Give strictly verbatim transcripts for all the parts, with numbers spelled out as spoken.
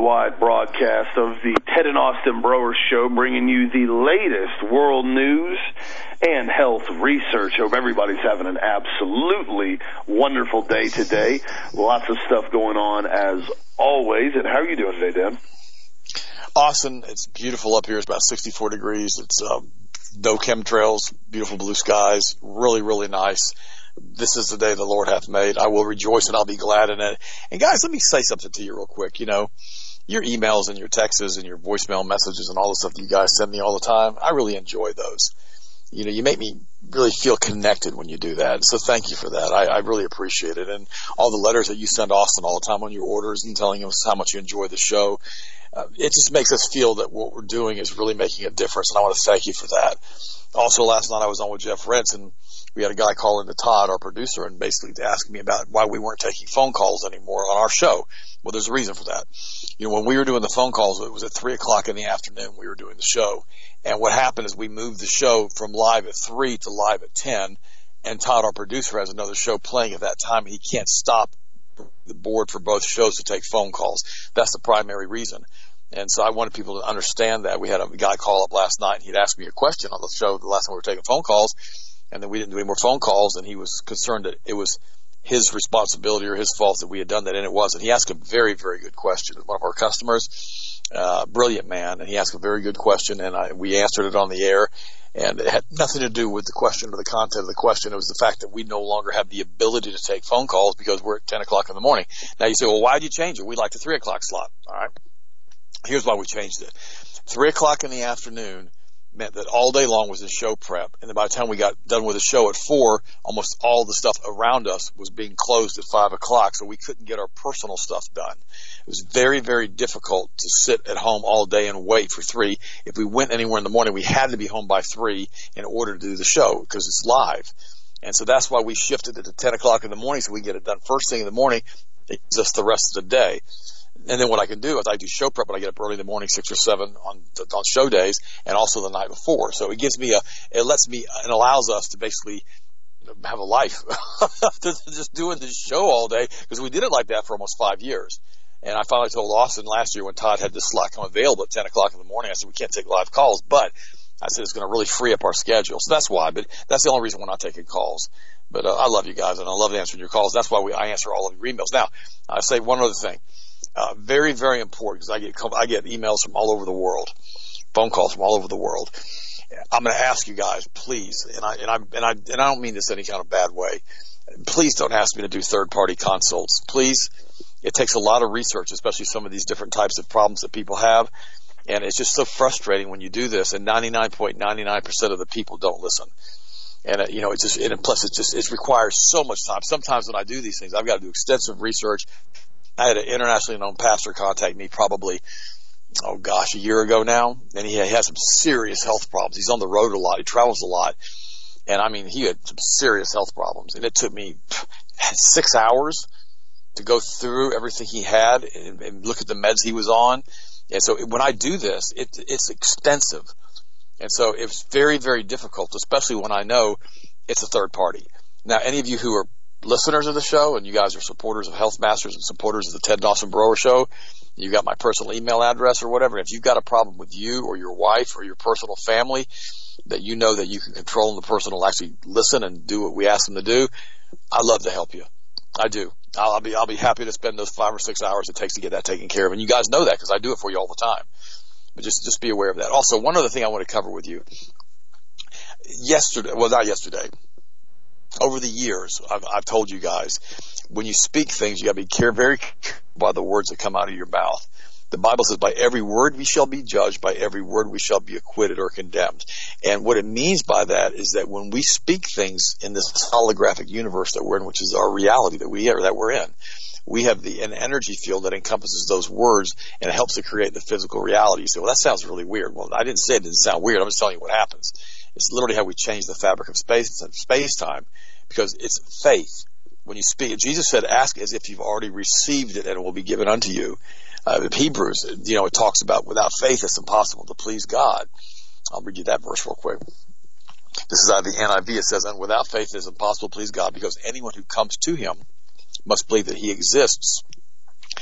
worldwide broadcast of the Ted and Austin Broer Show, bringing you the latest world news and health research. Hope everybody's having an absolutely wonderful day today. Lots of stuff going on as always. And how are you doing today, Dan? Austin, it's beautiful up here. It's about sixty-four degrees. It's um, no chemtrails, beautiful blue skies, really, really nice. This is the day the Lord hath made. I will rejoice and I'll be glad in it. And guys, let me say something to you real quick. You know, your emails and your texts and your voicemail messages and all the stuff that you guys send me all the time, I really enjoy those. You know, you make me really feel connected when you do that. So thank you for that. I, I really appreciate it. And all the letters that you send Austin all the time on your orders and telling us how much you enjoy the show. Uh, it just makes us feel that what we're doing is really making a difference. And I want to thank you for that. Also, last night I was on with Jeff Rentz, and we had a guy call into Todd, our producer, and basically ask me about why we weren't taking phone calls anymore on our show. Well, there's a reason for that. You know, when we were doing the phone calls, it was at three o'clock in the afternoon we were doing the show. And what happened is we moved the show from live at three to live at ten, and Todd, our producer, has another show playing at that time, and he can't stop the board for both shows to take phone calls. That's the primary reason. And so I wanted people to understand that. We had a guy call up last night, and he'd asked me a question on the show the last time we were taking phone calls, and then we didn't do any more phone calls, and he was concerned that it was his responsibility or his fault that we had done that, and it wasn't. He asked a very, very good question. One of our customers, uh, brilliant man, and he asked a very good question, and I, we answered it on the air, and it had nothing to do with the question or the content of the question. It was the fact that we no longer have the ability to take phone calls because we're at ten o'clock in the morning. Now you say, well, why did you change it? We like the three o'clock slot. All right. Here's why we changed it. Three o'clock in the afternoon meant that all day long was the show prep. And then by the time we got done with the show at four, almost all the stuff around us was being closed at five o'clock. So we couldn't get our personal stuff done. It was very, very difficult to sit at home all day and wait for three. If we went anywhere in the morning, we had to be home by three in order to do the show because it's live. And so that's why we shifted it to ten o'clock in the morning so we can get it done first thing in the morning. It gives us the rest of the day. And then what I can do is I do show prep when I get up early in the morning, six or seven on on show days, and also the night before. So it gives me a, it lets me, and allows us to basically have a life, just doing this show all day, because we did it like that for almost five years. And I finally told Austin last year when Todd had this slot come available at ten o'clock in the morning, I said, we can't take live calls, but I said it's going to really free up our schedule. So that's why, but that's the only reason we're not taking calls. But uh, I love you guys, and I love answering your calls. That's why we, I answer all of your emails. Now, I say one other thing. Uh, very, very important, because I get I get emails from all over the world, phone calls from all over the world. I'm going to ask you guys, please, and I and I and I and I don't mean this in any kind of bad way. Please don't ask me to do third-party consults. Please, it takes a lot of research, especially some of these different types of problems that people have, and it's just so frustrating when you do this. And ninety-nine point nine nine percent of the people don't listen. And uh, you know, it just and plus it just it requires so much time. Sometimes when I do these things, I've got to do extensive research. I had an internationally known pastor contact me probably, oh gosh, a year ago now, and he has some serious health problems. He's on the road a lot. He travels a lot. And I mean, he had some serious health problems. And it took me six hours to go through everything he had and, and look at the meds he was on. And so when I do this, it, it's extensive. And so it's very, very difficult, especially when I know it's a third party. Now, any of you who are listeners of the show, and you guys are supporters of Health Masters and supporters of the Ted and Austin Broer Show, you got my personal email address or whatever. If you've got a problem with you or your wife or your personal family that you know that you can control and the person will actually listen and do what we ask them to do, I love to help you. I do. I'll, I'll be I'll be happy to spend those five or six hours it takes to get that taken care of. And you guys know that because I do it for you all the time. But just just be aware of that. Also, one other thing I want to cover with you. Yesterday, well, not yesterday. Over the years, I've, I've told you guys, when you speak things, you got to be care, very careful by the words that come out of your mouth. The Bible says, by every word we shall be judged, by every word we shall be acquitted or condemned. And what it means by that is that when we speak things in this holographic universe that we're in, which is our reality that we are, that we're in, we have the an energy field that encompasses those words, and it helps to create the physical reality. You say, well, that sounds really weird. Well, I didn't say it didn't sound weird. I'm just telling you what happens. It's literally how we change the fabric of space and space-time, because it's faith. When you speak, Jesus said, ask as if you've already received it and it will be given unto you. Uh, Hebrews, you know, it talks about without faith it's impossible to please God. I'll read you that verse real quick. This is out of the N I V. It says, and without faith it is impossible to please God, because anyone who comes to him must believe that he exists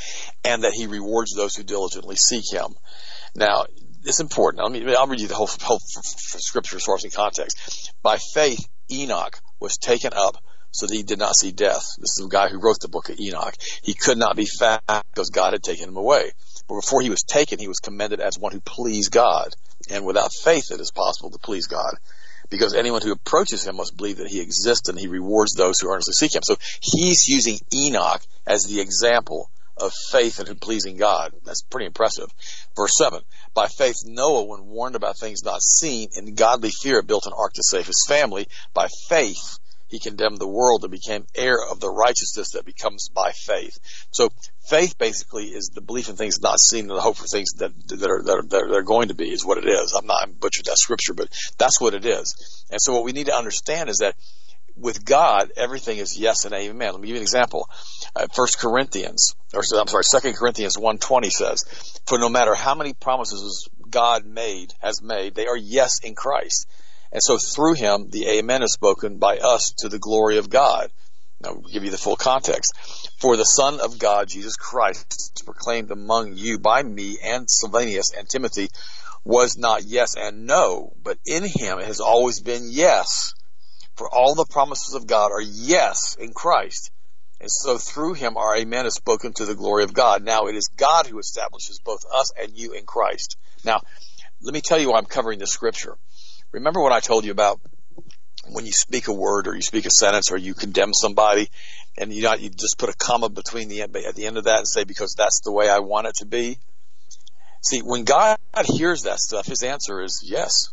and that he rewards those who diligently seek him. Now, it's important. I mean, I'll read you the whole, whole scripture source in context. By faith, Enoch was taken up so that he did not see death. This is the guy who wrote the book of Enoch. He could not be found because God had taken him away. But before he was taken, he was commended as one who pleased God. And without faith, it is possible to please God, because anyone who approaches him must believe that he exists and he rewards those who earnestly seek him. So he's using Enoch as the example of faith and pleasing God. That's pretty impressive. Verse seven, by faith Noah, when warned about things not seen, in godly fear built an ark to save his family. By faith he condemned the world and became heir of the righteousness that becomes by faith. So faith basically is the belief in things not seen and the hope for things that that are that are, that are going to be, is what it is. I'm not I'm butchered that scripture, but that's what it is. And so what we need to understand is that with God, everything is yes and amen. Let me give you an example. Uh, First Corinthians, or I'm sorry, Second Corinthians one twenty says, "For no matter how many promises God made has made, they are yes in Christ. And so through him, the amen is spoken by us to the glory of God." Now, I'll give you the full context. "For the Son of God, Jesus Christ, proclaimed among you by me and Silvanus and Timothy, was not yes and no, but in him it has always been yes. For all the promises of God are yes in Christ. And so through him our amen is spoken to the glory of God. Now it is God who establishes both us and you in Christ." Now, let me tell you why I'm covering this scripture. Remember what I told you about when you speak a word or you speak a sentence or you condemn somebody and you not, you just put a comma between the end, at the end of that and say, because that's the way I want it to be. See, when God hears that stuff, his answer is yes.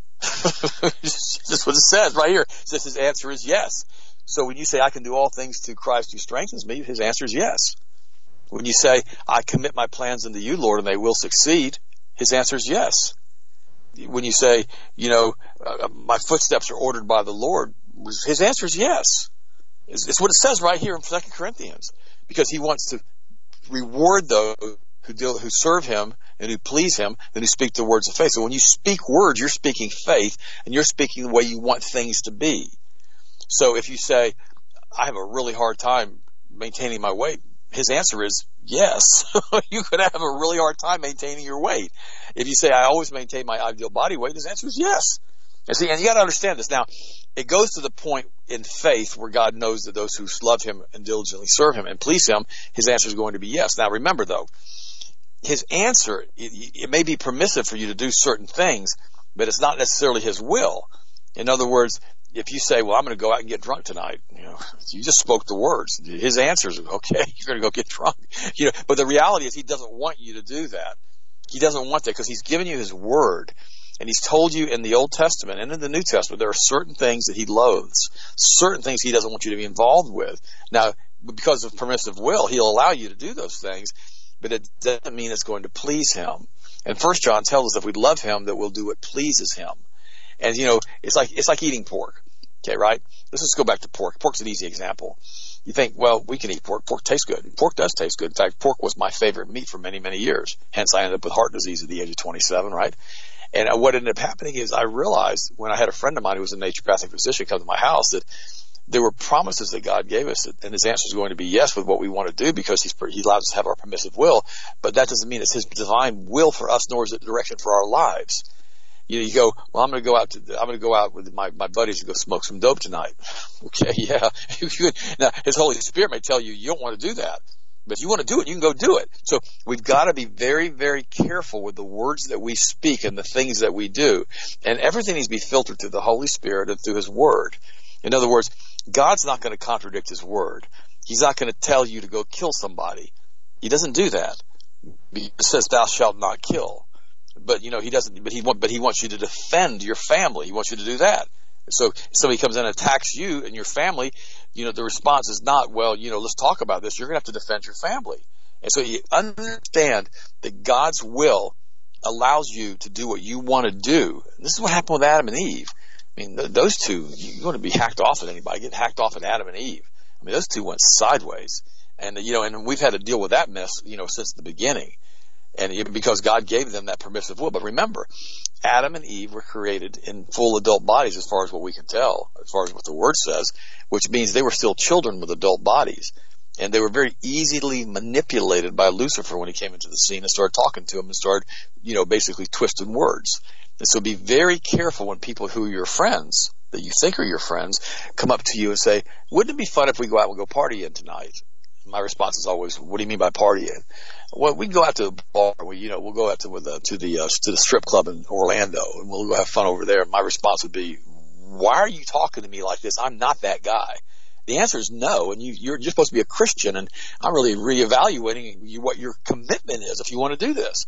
That's what it says right here. It says his answer is yes. So when you say, I can do all things through Christ who strengthens me, his answer is yes. When you say, I commit my plans unto you, Lord, and they will succeed, his answer is yes. When you say, you know, uh, my footsteps are ordered by the Lord, his answer is yes. It's, it's what it says right here in Second Corinthians, because he wants to reward those who deal, who serve him and who please him and who speak the words of faith. So when you speak words, you're speaking faith and you're speaking the way you want things to be. So if you say, I have a really hard time maintaining my weight, his answer is yes. You could have a really hard time maintaining your weight. If you say, I always maintain my ideal body weight, his answer is yes. And see, and you got to understand this. Now, it goes to the point in faith where God knows that those who love him and diligently serve him and please him, his answer is going to be yes. Now, remember though, his answer, it, it may be permissive for you to do certain things, but it's not necessarily his will. In other words, if you say, well, I'm going to go out and get drunk tonight, you know, you just spoke the words. His answer is, okay, you're going to go get drunk. You know, but the reality is he doesn't want you to do that. He doesn't want that because he's given you his word. And he's told you in the Old Testament and in the New Testament, there are certain things that he loathes, certain things he doesn't want you to be involved with. Now, because of permissive will, he'll allow you to do those things, but it doesn't mean it's going to please him. And First John tells us if we love him, that we'll do what pleases him. And, you know, it's like, it's like eating pork. Okay, right? Let's just go back to pork. Pork's an easy example. You think, well, we can eat pork. Pork tastes good. Pork does taste good. In fact, pork was my favorite meat for many, many years. Hence, I ended up with heart disease at the age of twenty-seven, right? And what ended up happening is I realized when I had a friend of mine who was a naturopathic physician come to my house that there were promises that God gave us, and his answer is going to be yes with what we want to do because he's, he allows us to have our permissive will, but that doesn't mean it's his divine will for us, nor is it direction for our lives. You know, you go, well, I'm going to go out to, I'm going to go out with my, my buddies and go smoke some dope tonight. Okay, yeah. Now, his Holy Spirit may tell you you don't want to do that, but if you want to do it, you can go do it. So we've got to be very, very careful with the words that we speak and the things that we do. And everything needs to be filtered through the Holy Spirit and through his word. In other words, God's not going to contradict his word. He's not going to tell you to go kill somebody. He doesn't do that. It says, thou shalt not kill. But, you know, he doesn't, but he, but he wants you to defend your family. He wants you to do that. So if somebody comes in and attacks you and your family, you know, the response is not, well, you know, let's talk about this. You're going to have to defend your family. And so you understand that God's will allows you to do what you want to do. And this is what happened with Adam and Eve. I mean, th- those two, you want to be hacked off at anybody, get hacked off at Adam and Eve. I mean, those two went sideways. And, you know, and we've had to deal with that mess, you know, since the beginning. And because God gave them that permissive will. But remember, Adam and Eve were created in full adult bodies as far as what we can tell, as far as what the word says, which means they were still children with adult bodies. And they were very easily manipulated by Lucifer when he came into the scene and started talking to him and started, you know, basically twisting words. And so be very careful when people who are your friends, that you think are your friends, come up to you and say, wouldn't it be fun if we go out and go partying tonight? My response is always, what do you mean by partying? Well, we can go out to a bar. We, you know, we'll go out to the, to the, uh, to the strip club in Orlando and we'll go have fun over there. My response would be, why are you talking to me like this? I'm not that guy. The answer is no, and you, you're, you're supposed to be a Christian, and I'm really reevaluating you, what your commitment is if you want to do this.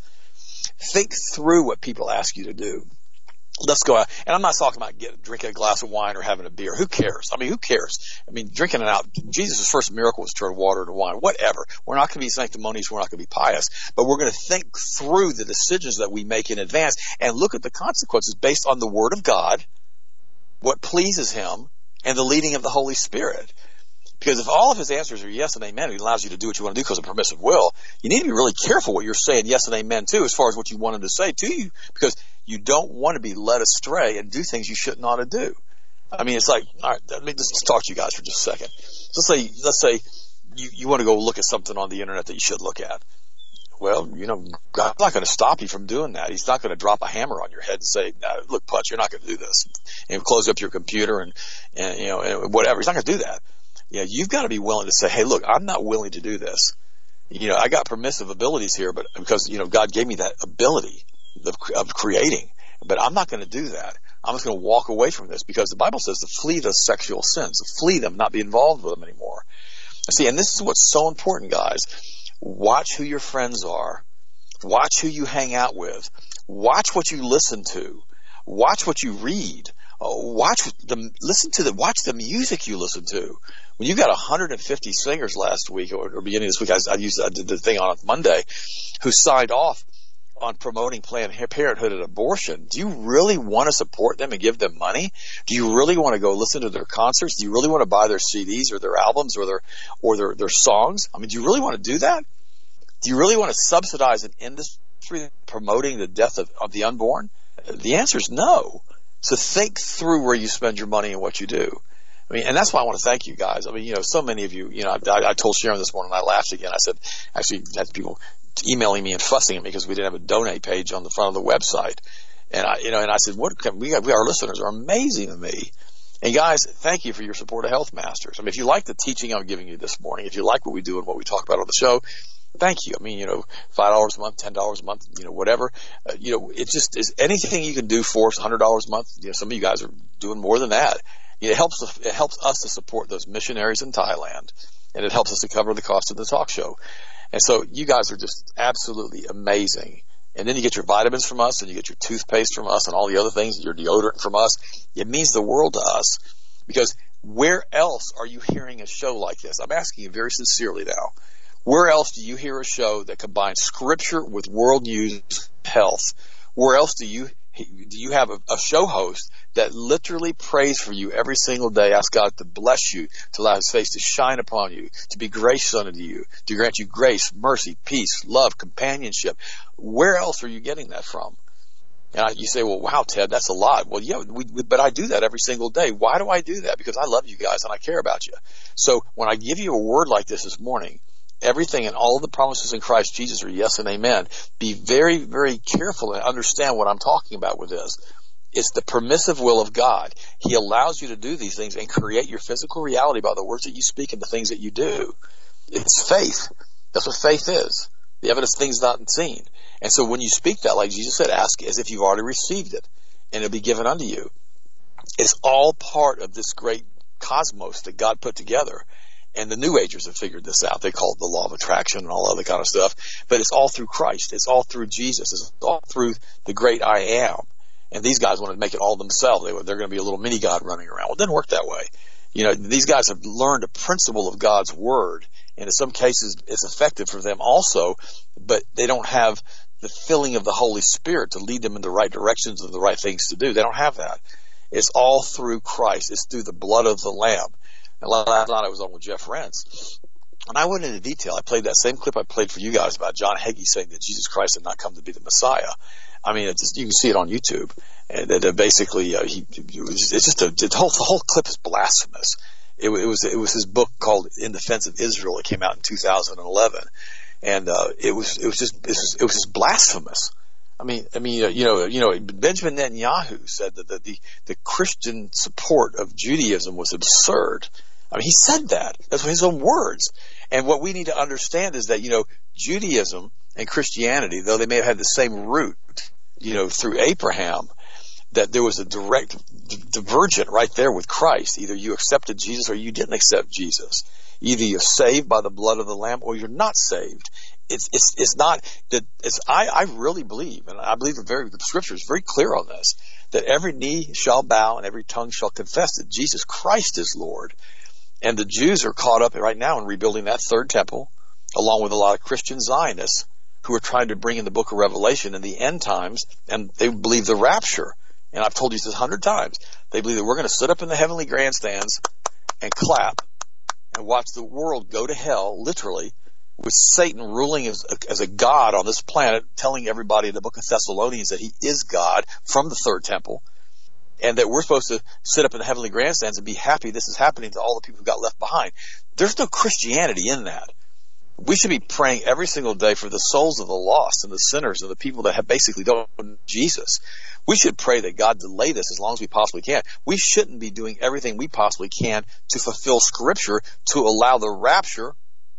Think through what people ask you to do. Let's go out, and I'm not talking about getting, drinking a glass of wine or having a beer. Who cares? I mean, who cares? I mean, drinking it out. Jesus' first miracle was to turn water into wine. Whatever. We're not going to be sanctimonious. We're not going to be pious, but we're going to think through the decisions that we make in advance and look at the consequences based on the Word of God, what pleases Him, and the leading of the Holy Spirit. Because if all of His answers are yes and amen, He allows you to do what you want to do because of permissive will, you need to be really careful what you're saying yes and amen to as far as what you want Him to say to you, because you don't want to be led astray and do things you shouldn't ought to do. I mean, it's like, all right, let me just talk to you guys for just a second. Let's say, let's say you, you want to go look at something on the internet that you should look at. Well, you know, God's not going to stop you from doing that. He's not going to drop a hammer on your head and say, no, look, Putz, you're not going to do this. And close up your computer and, and you know, and whatever. He's not going to do that. Yeah, you've got to be willing to say, hey, look, I'm not willing to do this. You know, I got permissive abilities here, but because, you know, God gave me that ability of, of creating, but I'm not going to do that. I'm just going to walk away from this because the Bible says to flee those sexual sins, to flee them, not be involved with them anymore. See, and this is what's so important, guys. Watch who your friends are. Watch who you hang out with. Watch what you listen to. Watch what you read. Watch the, listen to the, watch the music you listen to. When you got one hundred fifty singers last week or, or beginning of this week, I, I used, I did the thing on Monday, who signed off on promoting Planned Parenthood and abortion. Do you really want to support them and give them money? Do you really want to go listen to their concerts? Do you really want to buy their C Ds or their albums or their, or their, their songs? I mean, do you really want to do that? Do you really want to subsidize an industry promoting the death of, of the unborn? The answer is no. So think through where you spend your money and what you do. I mean, and that's why I want to thank you guys. I mean, you know, so many of you, you know, I, I told Sharon this morning, I laughed again. I said, actually, had people emailing me and fussing at me because we didn't have a donate page on the front of the website. And I, you know, and I said, what can we, we, our listeners are amazing to me. And guys, thank you for your support of Health Masters. I mean, if you like the teaching I'm giving you this morning, if you like what we do and what we talk about on the show, thank you. I mean, you know, five dollars a month, ten dollars a month, you know, whatever. Uh, you know, it just is anything you can do for us, one hundred dollars a month. You know, some of you guys are doing more than that. You know, it helps, it helps us to support those missionaries in Thailand, and it helps us to cover the cost of the talk show. And so you guys are just absolutely amazing. And then you get your vitamins from us, and you get your toothpaste from us, and all the other things, your deodorant from us. It means the world to us, because where else are you hearing a show like this? I'm asking you very sincerely now. Where else do you hear a show that combines scripture with world news, health? Where else do you do you have a, a show host that literally prays for you every single day, asks God to bless you, to allow His face to shine upon you, to be gracious unto you, to grant you grace, mercy, peace, love, companionship? Where else are you getting that from? And I, you say, well, wow, Ted, that's a lot. Well, yeah, we, we, but I do that every single day. Why do I do that? Because I love you guys and I care about you. So when I give you a word like this this morning, everything and all of the promises in Christ Jesus are yes and amen. Be very, very careful and understand what I'm talking about with this. It's the permissive will of God. He allows you to do these things and create your physical reality by the words that you speak and the things that you do. It's faith. That's what faith is. The evidence of things not seen. And so when you speak that, like Jesus said, ask as if you've already received it, and it'll be given unto you. It's all part of this great cosmos that God put together. And the New Agers have figured this out. They call it the law of attraction and all other kind of stuff. But it's all through Christ. It's all through Jesus. It's all through the great I am. And these guys want to make it all themselves. They, they're going to be a little mini God running around. Well, it doesn't work that way. You know, these guys have learned a principle of God's Word. And in some cases, it's effective for them also. But they don't have the filling of the Holy Spirit to lead them in the right directions and the right things to do. They don't have that. It's all through Christ. It's through the blood of the Lamb. And last night I was on with Jeff Rentz, and I went into detail. I played that same clip I played for you guys about John Hagee saying that Jesus Christ had not come to be the Messiah. I mean, it's just, you can see it on YouTube. And that uh, basically, uh, he, it's just a, the whole, the whole clip is blasphemous. it, it was it was his book called In Defense of Israel. It came out in two thousand eleven, and uh, it was it was just it was, it was just blasphemous. I mean, I mean, uh, you know, you know, Benjamin Netanyahu said that the, the the Christian support of Judaism was absurd. I mean, he said that. That's his own words. And what we need to understand is that, you know, Judaism and Christianity, though they may have had the same root, you know, through Abraham, that there was a direct d- divergent right there with Christ. Either you accepted Jesus or you didn't accept Jesus. Either you're saved by the blood of the Lamb or you're not saved. It's it's it's not that it's I, I really believe, and I believe the very the scripture is very clear on this, that every knee shall bow and every tongue shall confess that Jesus Christ is Lord. And the Jews are caught up right now in rebuilding that third temple, along with a lot of Christian Zionists who are trying to bring in the book of Revelation in the end times, and they believe the rapture. And I've told you this a hundred times. They believe that we're going to sit up in the heavenly grandstands and clap and watch the world go to hell, literally, with Satan ruling as a, as a god on this planet, telling everybody in the book of Thessalonians that he is God from the third temple. And that we're supposed to sit up in the heavenly grandstands and be happy this is happening to all the people who got left behind. There's no Christianity in that. We should be praying every single day for the souls of the lost and the sinners and the people that have basically don't know Jesus. We should pray that God delay this as long as we possibly can. We shouldn't be doing everything we possibly can to fulfill Scripture to allow the rapture,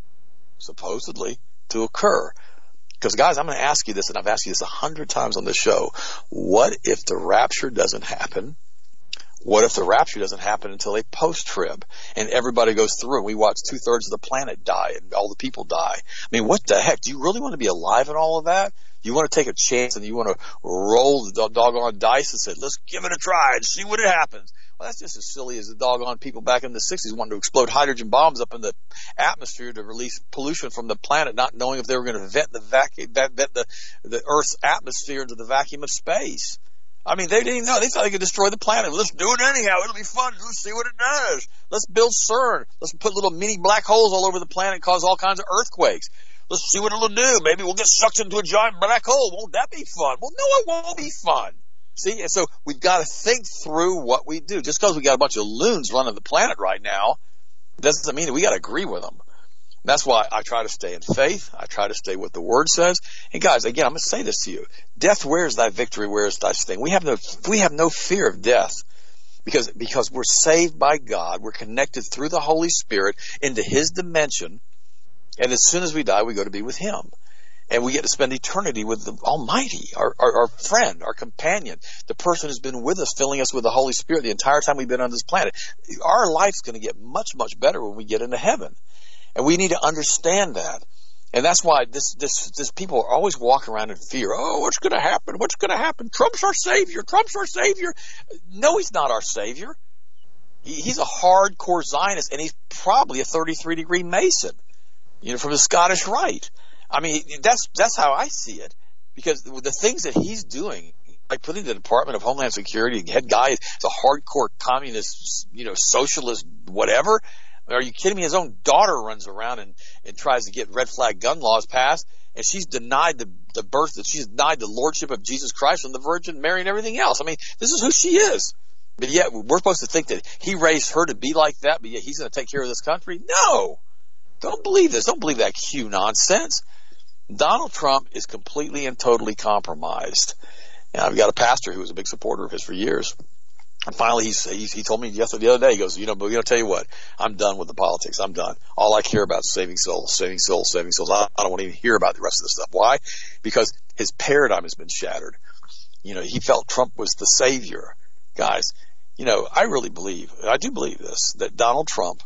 supposedly, to occur. Because, guys, I'm going to ask you this, and I've asked you this a hundred times on the show. What if the rapture doesn't happen? What if the rapture doesn't happen until a post-trib and everybody goes through and we watch two-thirds of the planet die and all the people die? I mean, what the heck? Do you really want to be alive in all of that? You want to take a chance and you want to roll the doggone dice and say, let's give it a try and see what it happens. Well, that's just as silly as the doggone people back in the sixties wanting to explode hydrogen bombs up in the atmosphere to release pollution from the planet, not knowing if they were going to vent the vacuum, vent the, the Earth's atmosphere into the vacuum of space. I mean, they didn't even know. They thought they could destroy the planet. Let's do it anyhow. It'll be fun. Let's see what it does. Let's build CERN. Let's put little mini black holes all over the planet and cause all kinds of earthquakes. Let's see what it'll do. Maybe we'll get sucked into a giant black hole. Won't that be fun? Well, no, it won't be fun. See, and so we've got to think through what we do. Just because we got a bunch of loons running the planet right now doesn't mean that we got to agree with them. That's why I try to stay in faith. I try to stay what the Word says. And guys, again, I'm going to say this to you. Death, where is thy victory? Where is thy sting? We have no, we have no fear of death because, because we're saved by God. We're connected through the Holy Spirit into His dimension. And as soon as we die, we go to be with Him. And we get to spend eternity with the Almighty, our, our, our friend, our companion, the person who's been with us, filling us with the Holy Spirit the entire time we've been on this planet. Our life's going to get much, much better when we get into heaven. And we need to understand that. And that's why this, this, this people are always walking around in fear. Oh, what's going to happen? What's going to happen? Trump's our savior. Trump's our savior. No, he's not our savior. He, he's a hardcore Zionist, and he's probably a thirty-three degree Mason, you know, from the Scottish Rite. I mean, that's, that's how I see it. Because the things that he's doing, like putting the Department of Homeland Security, head guy is a hardcore communist, you know, socialist, whatever. Are you kidding me? His own daughter runs around and, and tries to get red flag gun laws passed, and she's denied the, the birth, that she's denied the lordship of Jesus Christ and the Virgin Mary and everything else. I mean, this is who she is. But yet, we're supposed to think that he raised her to be like that, but yet he's going to take care of this country? No! Don't believe this. Don't believe that Q nonsense. Donald Trump is completely and totally compromised. And I've got a pastor who was a big supporter of his for years. And finally, he's, he's, he told me yesterday, the other day, he goes, you know, but you know, tell you what, I'm done with the politics. I'm done. All I care about is saving souls, saving souls, saving souls. I, I don't want to even hear about the rest of this stuff. Why? Because his paradigm has been shattered. You know, he felt Trump was the savior. Guys, you know, I really believe, I do believe this, that Donald Trump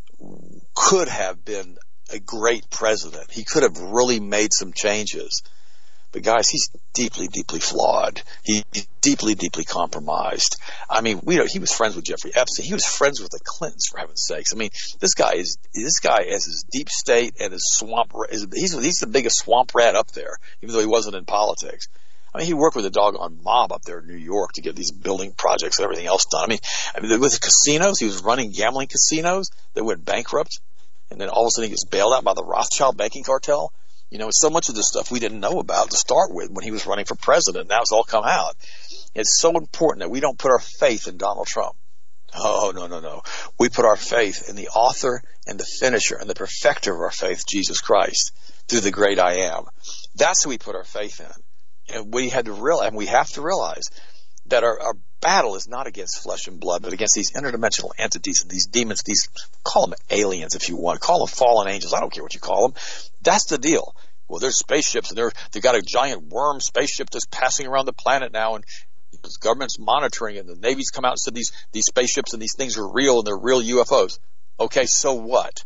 could have been a great president. He could have really made some changes. But guys, he's deeply, deeply flawed. He's deeply, deeply compromised. I mean, we know he was friends with Jeffrey Epstein. He was friends with the Clintons, for heaven's sakes. I mean, this guy is this guy has his deep state and his swamp. He's he's the biggest swamp rat up there, even though he wasn't in politics. I mean, he worked with a doggone mob up there in New York to get these building projects and everything else done. I mean, I mean, with the casinos, he was running gambling casinos that went bankrupt, and then all of a sudden he gets bailed out by the Rothschild banking cartel. You know, so much of this stuff we didn't know about to start with when he was running for president. Now it's all come out. It's so important that we don't put our faith in Donald Trump. Oh, no, no, no. We put our faith in the author and the finisher and the perfecter of our faith, Jesus Christ, through the great I am. That's who we put our faith in. And we had to realize, and we have to realize that our, our battle is not against flesh and blood, but against these interdimensional entities and these demons, these, call them aliens if you want, call them fallen angels, I don't care what you call them. That's the deal. Well, there's spaceships, and they're, they've got a giant worm spaceship that's passing around the planet now, and the government's monitoring it, and the Navy's come out and said these, these spaceships and these things are real, and they're real U F Os. Okay, so what?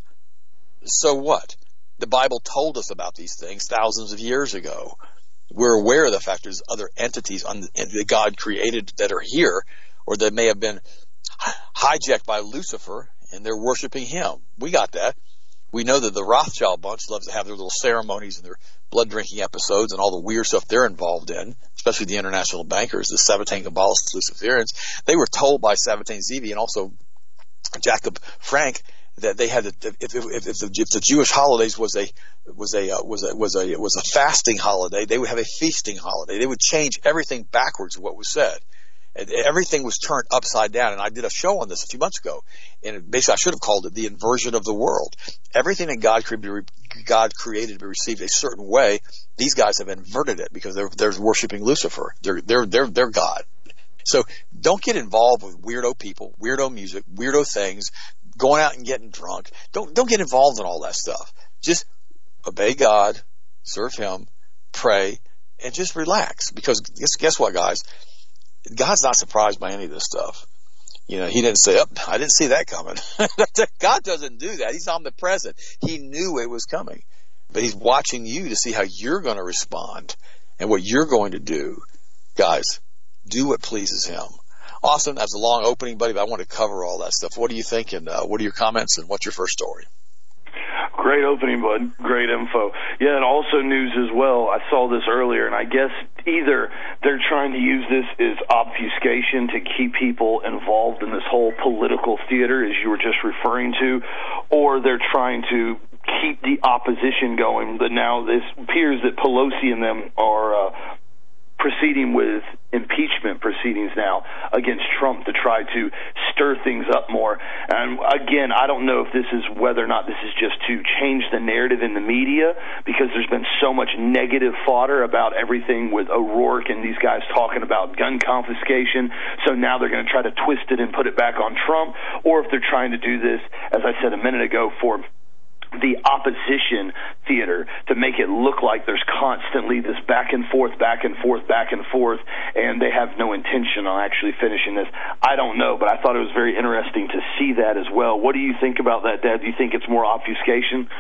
So what? The Bible told us about these things thousands of years ago. We're aware of the fact there's other entities on the, that God created that are here, or that may have been hijacked by Lucifer, and they're worshiping him. We got that. We know that the Rothschild bunch loves to have their little ceremonies and their blood-drinking episodes and all the weird stuff they're involved in, especially the international bankers, the Sabbatean Kabbalists, Luciferians. They were told by Sabbatean Zevi and also Jacob Frank that they had to, if, if, if, if, the, if the Jewish holidays was a was a uh, was a was a was a fasting holiday, they would have a feasting holiday. They would change everything backwards of what was said. And everything was turned upside down. And I did a show on this a few months ago, and basically I should have called it the inversion of the world. Everything that God created, God created to be received a certain way, these guys have inverted it because they're they're worshiping Lucifer. They're they're they're they're God. So don't get involved with weirdo people, weirdo music, weirdo things, going out and getting drunk. Don't don't get involved in all that stuff. Just obey God, serve Him, pray, and just relax. Because guess, guess what, guys? God's not surprised by any of this stuff. You know, He didn't say, oh, I didn't see that coming. God doesn't do that. He's omnipresent. He knew it was coming. But He's watching you to see how you're going to respond and what you're going to do. Guys, do what pleases Him. Austin, that's a long opening, buddy, but I want to cover all that stuff. What are you thinking? Uh, what are your comments, and what's your first story? Great opening, bud. Great info. Yeah, and also news as well. I saw this earlier, and I guess either they're trying to use this as obfuscation to keep people involved in this whole political theater, as you were just referring to, or they're trying to keep the opposition going. But now it appears that Pelosi and them are uh, proceeding with impeachment proceedings now against Trump to try to stir things up more. And again, I don't know if this is whether or not this is just to change the narrative in the media, because there's been so much negative fodder about everything with O'Rourke and these guys talking about gun confiscation. So now they're going to try to twist it and put it back on Trump, or if they're trying to do this, as I said a minute ago, for the opposition theater, to make it look like there's constantly this back and forth, back and forth, back and forth, and they have no intention on actually finishing this. I don't know, but I thought it was very interesting to see that as well. What do you think about that, Dad? Do you think it's more obfuscation?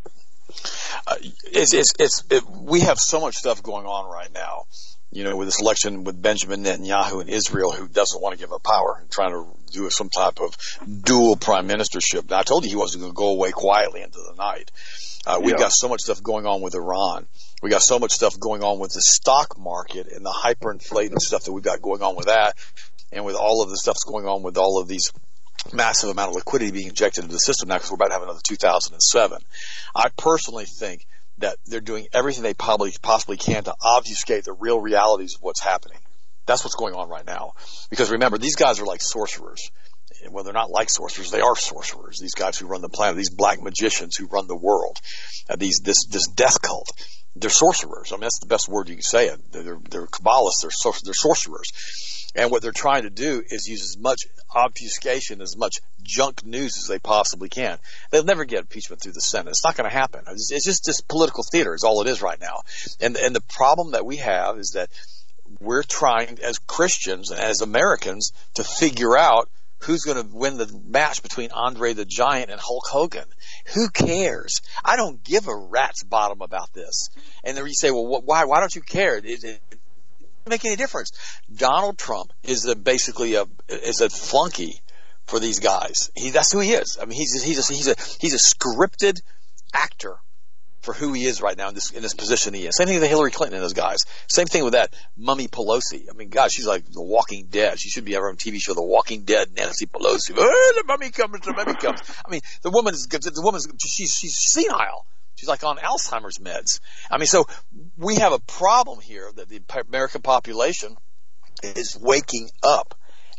Uh, it's, it's, it's, it, we have so much stuff going on right now. You know, with this election with Benjamin Netanyahu in Israel, who doesn't want to give up power and trying to do some type of dual prime ministership. Now, I told you he wasn't going to go away quietly into the night. Uh, we've yeah. got so much stuff going on with Iran. We got so much stuff going on with the stock market and the hyperinflated stuff that we've got going on with that, and with all of the stuff that's going on with all of these massive amount of liquidity being injected into the system now, because we're about to have another two thousand seven. I personally think that they're doing everything they probably possibly can to obfuscate the real realities of what's happening. That's what's going on right now. Because remember, these guys are like sorcerers. Well, they're not like sorcerers. They are sorcerers. These guys who run the planet, these black magicians who run the world, uh, these this this death cult. They're sorcerers. I mean, that's the best word you can say it. They're, they're Kabbalists. They're, sor- they're sorcerers. And what they're trying to do is use as much obfuscation, as much junk news as they possibly can. They'll never get impeachment through the Senate. It's not going to happen. It's, it's just this political theater is all it is right now. And and the problem that we have is that we're trying, as Christians and as Americans, to figure out who's going to win the match between Andre the Giant and Hulk Hogan. Who cares? I don't give a rat's bottom about this. And then you say, well, why why don't you care? It, it, it doesn't make any difference. Donald Trump is a, basically a is a flunky for these guys. He that's who he is. I mean, he's he's a, he's a he's a scripted actor for who he is right now in this in this position he is. Same thing with Hillary Clinton and those guys. Same thing with that Mummy Pelosi. I mean, God, she's like The Walking Dead. She should be ever on T V show The Walking Dead. Nancy Pelosi. Oh, the mummy comes. The mummy comes. I mean, the woman's the woman's she's she's senile. She's like on Alzheimer's meds. I mean, so we have a problem here that the American population is waking up.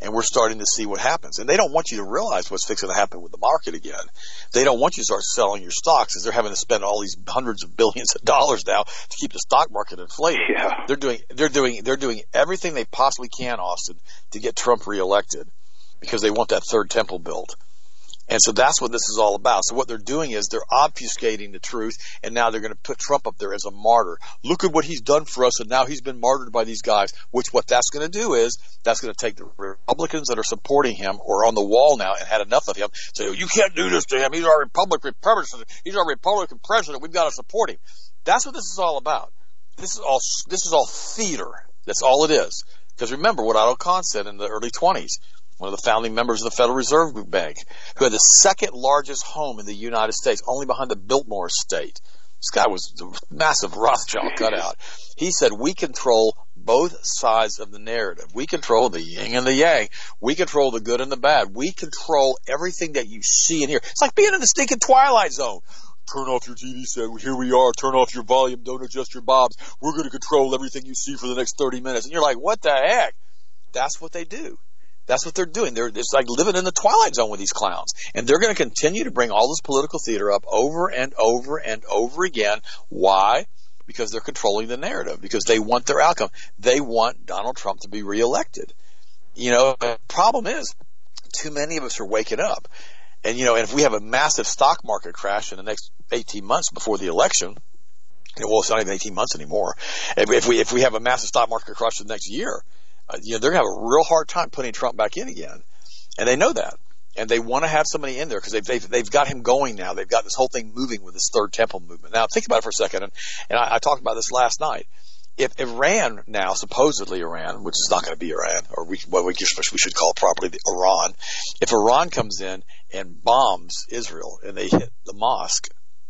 and we're starting to see what happens. And they don't want you to realize what's fixing to happen with the market again. They don't want you to start selling your stocks, because they're having to spend all these hundreds of billions of dollars now to keep the stock market inflated. Yeah. They're doing, they're doing, they're doing everything they possibly can, Austin, to get Trump reelected, because they want that third temple built. And so that's what this is all about. So what they're doing is they're obfuscating the truth, and now they're going to put Trump up there as a martyr. Look at what he's done for us, and now he's been martyred by these guys, which what that's going to do is that's going to take the Republicans that are supporting him or on the wall now and had enough of him, say, oh, you can't do this to him. He's our Republican president. He's our Republican president. We've got to support him. That's what this is all about. This is all, this is all theater. That's all it is. Because remember what Otto Kahn said in the early twenties. One of the founding members of the Federal Reserve Bank, who had the second largest home in the United States, only behind the Biltmore estate. This guy was a massive Rothschild cutout. He said, we control both sides of the narrative. We control the yin and the yang. We control the good and the bad. We control everything that you see and hear. It's like being in the stinking Twilight Zone. Turn off your T V set. Here we are. Turn off your volume. Don't adjust your bobs. We're going to control everything you see for the next thirty minutes. And you're like, what the heck? That's what they do. That's what they're doing. They're it's like living in the Twilight Zone with these clowns. And they're going to continue to bring all this political theater up over and over and over again. Why? Because they're controlling the narrative. Because they want their outcome. They want Donald Trump to be reelected. You know, the problem is, too many of us are waking up. And, you know, and if we have a massive stock market crash in the next eighteen months before the election, well, it's not even eighteen months anymore. If, if we if we have a massive stock market crash in the next year, Uh, you know, they're going to have a real hard time putting Trump back in again. And they know that. And they want to have somebody in there because they've, they've, they've got him going now. They've got this whole thing moving with this third temple movement. Now, think about it for a second. And, and I, I talked about this last night. If Iran now, supposedly Iran, which is not going to be Iran, or we, what we, we should call properly the Iran, if Iran comes in and bombs Israel and they hit the mosque,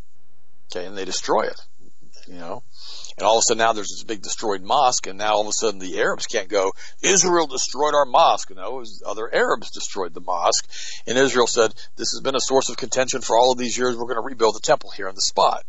okay, and they destroy it, you know, and all of a sudden now there's this big destroyed mosque, and now all of a sudden the Arabs can't go, Israel destroyed our mosque. No, it was other Arabs destroyed the mosque. And Israel said, this has been a source of contention for all of these years. We're going to rebuild the temple here on the spot.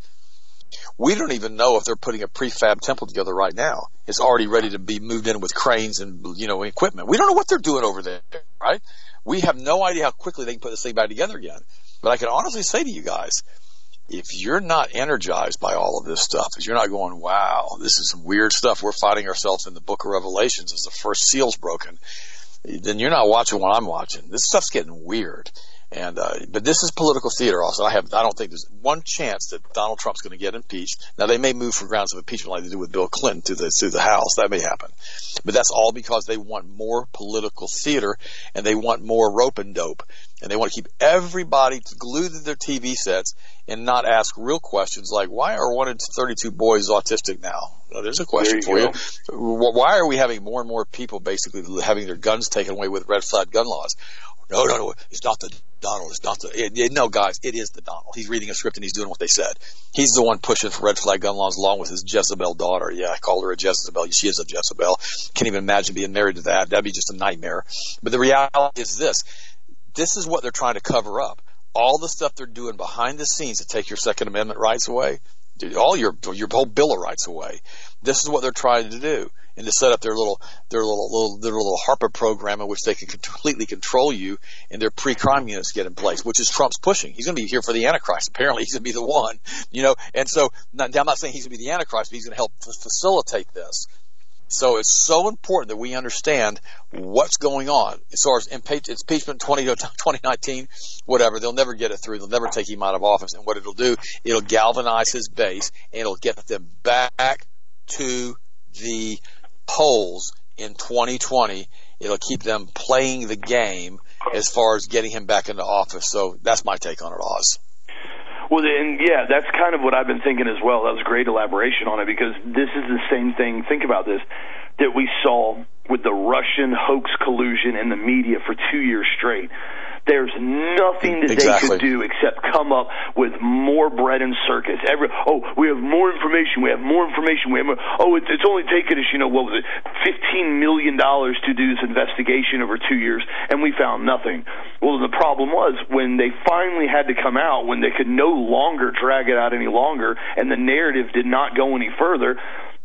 We don't even know if they're putting a prefab temple together right now. It's already ready to be moved in with cranes and, you know, equipment. We don't know what they're doing over there, right? We have no idea how quickly they can put this thing back together again. But I can honestly say to you guys, if you're not energized by all of this stuff, if you're not going, wow, this is some weird stuff, we're fighting ourselves in the book of Revelations as the first seal's broken, then you're not watching what I'm watching. This stuff's getting weird. And, uh, but this is political theater also. I have, I don't think there's one chance that Donald Trump's going to get impeached. Now they may move for grounds of impeachment like they do with Bill Clinton through the, through the House. That may happen. But that's all because they want more political theater and they want more rope and dope. And they want to keep everybody glued to their T V sets and not ask real questions like, why are one in thirty-two boys autistic now? Well, there's a question you for go. you. Why are we having more and more people basically having their guns taken away with red flag gun laws? No, no, no, it's not the Donald. It's not the, it, it, no, guys, it is the Donald. He's reading a script and he's doing what they said. He's the one pushing for red flag gun laws along with his Jezebel daughter. Yeah, I called her a Jezebel. She is a Jezebel. Can't even imagine being married to that. That'd be just a nightmare. But the reality is this. This is what they're trying to cover up. All the stuff they're doing behind the scenes to take your Second Amendment rights away, all your your whole Bill of Rights away. This is what they're trying to do, and to set up their little their little, little their little HARPA program in which they can completely control you, and their pre-crime units get in place, which is Trump's pushing. He's going to be here for the Antichrist. Apparently, he's going to be the one, you know. And so, not, I'm not saying he's going to be the Antichrist, but he's going to help f- facilitate this. So it's so important that we understand what's going on as far as impeachment twenty nineteen, whatever. They'll never get it through. They'll never take him out of office. And what it'll do, it'll galvanize his base, and it'll get them back to the polls in twenty twenty. It'll keep them playing the game as far as getting him back into office. So that's my take on it, Oz. Well, and yeah, that's kind of what I've been thinking as well. That was great elaboration on it, because this is the same thing, think about this, that we saw with the Russian hoax collusion in the media for two years straight. There's nothing that exactly. they could do except come up with more bread and circus. Every oh, we have more information. We have more information. We have more, oh, it's, it's only taken us, you know, what was it, fifteen million dollars to do this investigation over two years, and we found nothing. Well, the problem was when they finally had to come out, when they could no longer drag it out any longer, and the narrative did not go any further.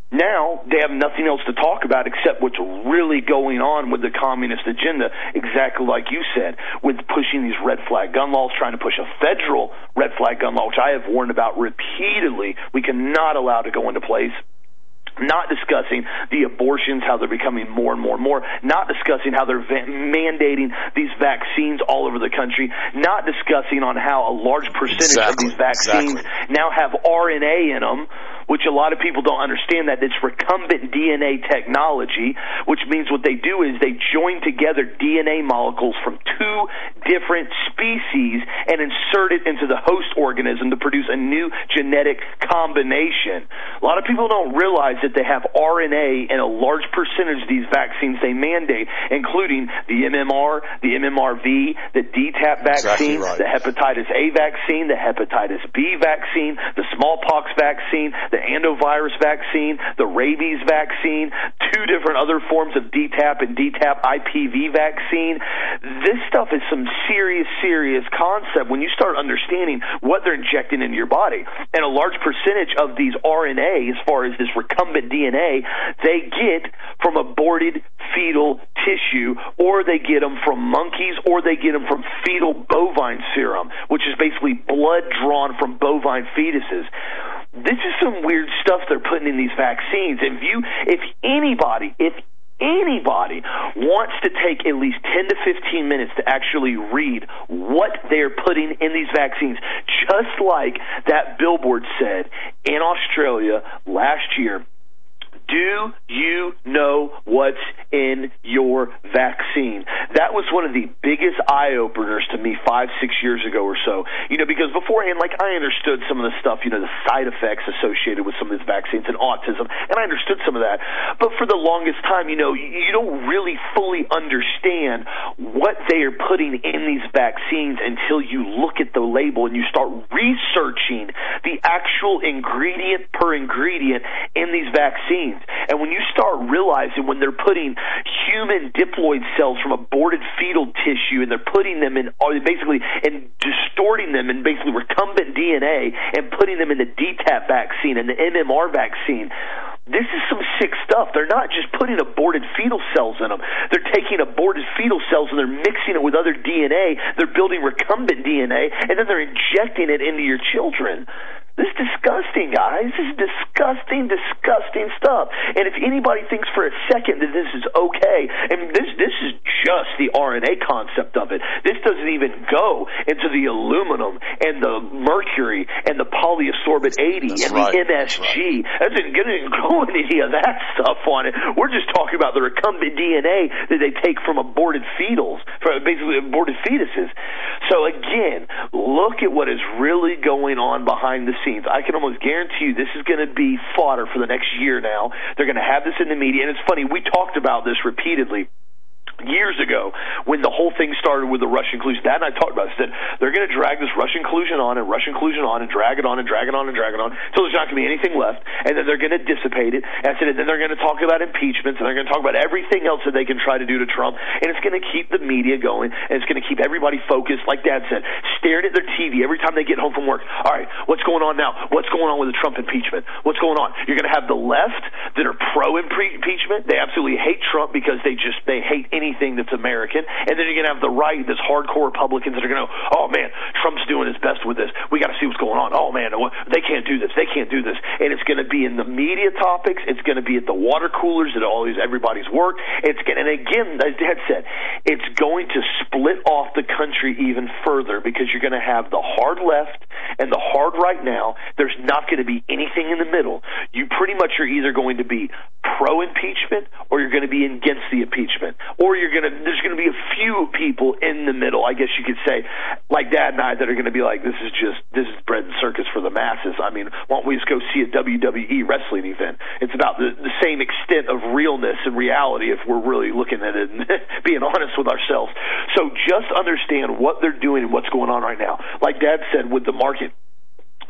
now they have nothing else to talk about except what's really going on with the communist agenda, exactly like you said, with pushing these red flag gun laws, trying to push a federal red flag gun law, which I have warned about repeatedly. We cannot allow to go into place. Not discussing the abortions, how they're becoming more and more and more. Not discussing how they're va- mandating these vaccines all over the country. Not discussing on how a large percentage exactly, of these vaccines exactly. now have R N A in them, which a lot of people don't understand that it's recombinant D N A technology, which means what they do is they join together D N A molecules from two different species and insert it into the host organism to produce a new genetic combination. A lot of people don't realize that they have R N A in a large percentage of these vaccines they mandate, including the M M R, the M M R V, the D TaP vaccine, exactly right. the hepatitis A vaccine, the hepatitis B vaccine, the smallpox vaccine, the antivirus vaccine, the rabies vaccine, two different other forms of D TaP and D TaP I P V vaccine. This stuff is some serious, serious concept when you start understanding what they're injecting into your body. And a large percentage of these R N A, as far as this recombinant D N A, they get from aborted fetal tissue, or they get them from monkeys, or they get them from fetal bovine serum, which is basically blood drawn from bovine fetuses. This is some weird stuff they're putting in these vaccines. If you, if anybody, if anybody wants to take at least ten to fifteen minutes to actually read what they're putting in these vaccines, just like that billboard said in Australia last year, do you know what's in your vaccine? That was one of the biggest eye-openers to me five, six years ago or so. You know, because beforehand, like, I understood some of the stuff, you know, the side effects associated with some of these vaccines and autism, and I understood some of that. But for the longest time, you know, you don't really fully understand what they are putting in these vaccines until you look at the label and you start researching the actual ingredient per ingredient in these vaccines. And when you start realizing when they're putting human diploid cells from aborted fetal tissue and they're putting them in, or basically, and distorting them in basically recombinant D N A and putting them in the D TaP vaccine and the M M R vaccine, this is some sick stuff. They're not just putting aborted fetal cells in them. They're taking aborted fetal cells and they're mixing it with other D N A. They're building recombinant D N A, and then they're injecting it into your children. This is disgusting, guys. This is disgusting, disgusting stuff. And if anybody thinks for a second that this is okay, and this this is just the R N A concept of it. This doesn't even go into the aluminum and the mercury and the polyascorbate eighty That's and right. the M S G. That's right. That doesn't go into any of that stuff on it. We're just talking about the recombinant D N A that they take from aborted fetals, from basically aborted fetuses. So again, look at what is really going on behind the scenes. I can almost guarantee you this is going to be fodder for the next year now. They're going to have this in the media. And it's funny, we talked about this repeatedly years ago when the whole thing started with the Russian collusion. That and I talked about it. I said they're going to drag this Russian collusion on and Russian collusion on and drag it on and drag it on and drag it on until there's not going to be anything left, and then they're going to dissipate it. And I said, and then they're going to talk about impeachments, and they're going to talk about everything else that they can try to do to Trump, and it's going to keep the media going, and it's going to keep everybody focused, like Dad said, staring at their T V every time they get home from work. All right, what's going on now? What's going on with the Trump impeachment? What's going on? You're going to have the left that are pro-impeachment. They absolutely hate Trump because they just, they hate anything that's American. And then you're going to have the right, this hardcore Republicans that are going to, oh man, Trump's doing his best with this. We got to see what's going on. Oh man, they can't do this. They can't do this. And it's going to be in the media topics. It's going to be at the water coolers at all these everybody's work. It's going, and again, as Dad said, it's going to split off the country even further because you're going to have the hard left and the hard right now. There's not going to be anything in the middle. You pretty much are either going to be pro-impeachment or you're going to be against the impeachment, or you're going to, there's going to be a few people in the middle, I guess you could say, like Dad and I, that are going to be like, this is just, this is bread and circus for the masses. I mean, why don't we just go see a W W E wrestling event? It's about the, the same extent of realness and reality if we're really looking at it and being honest with ourselves. So just understand what they're doing and what's going on right now. Like Dad said with the market,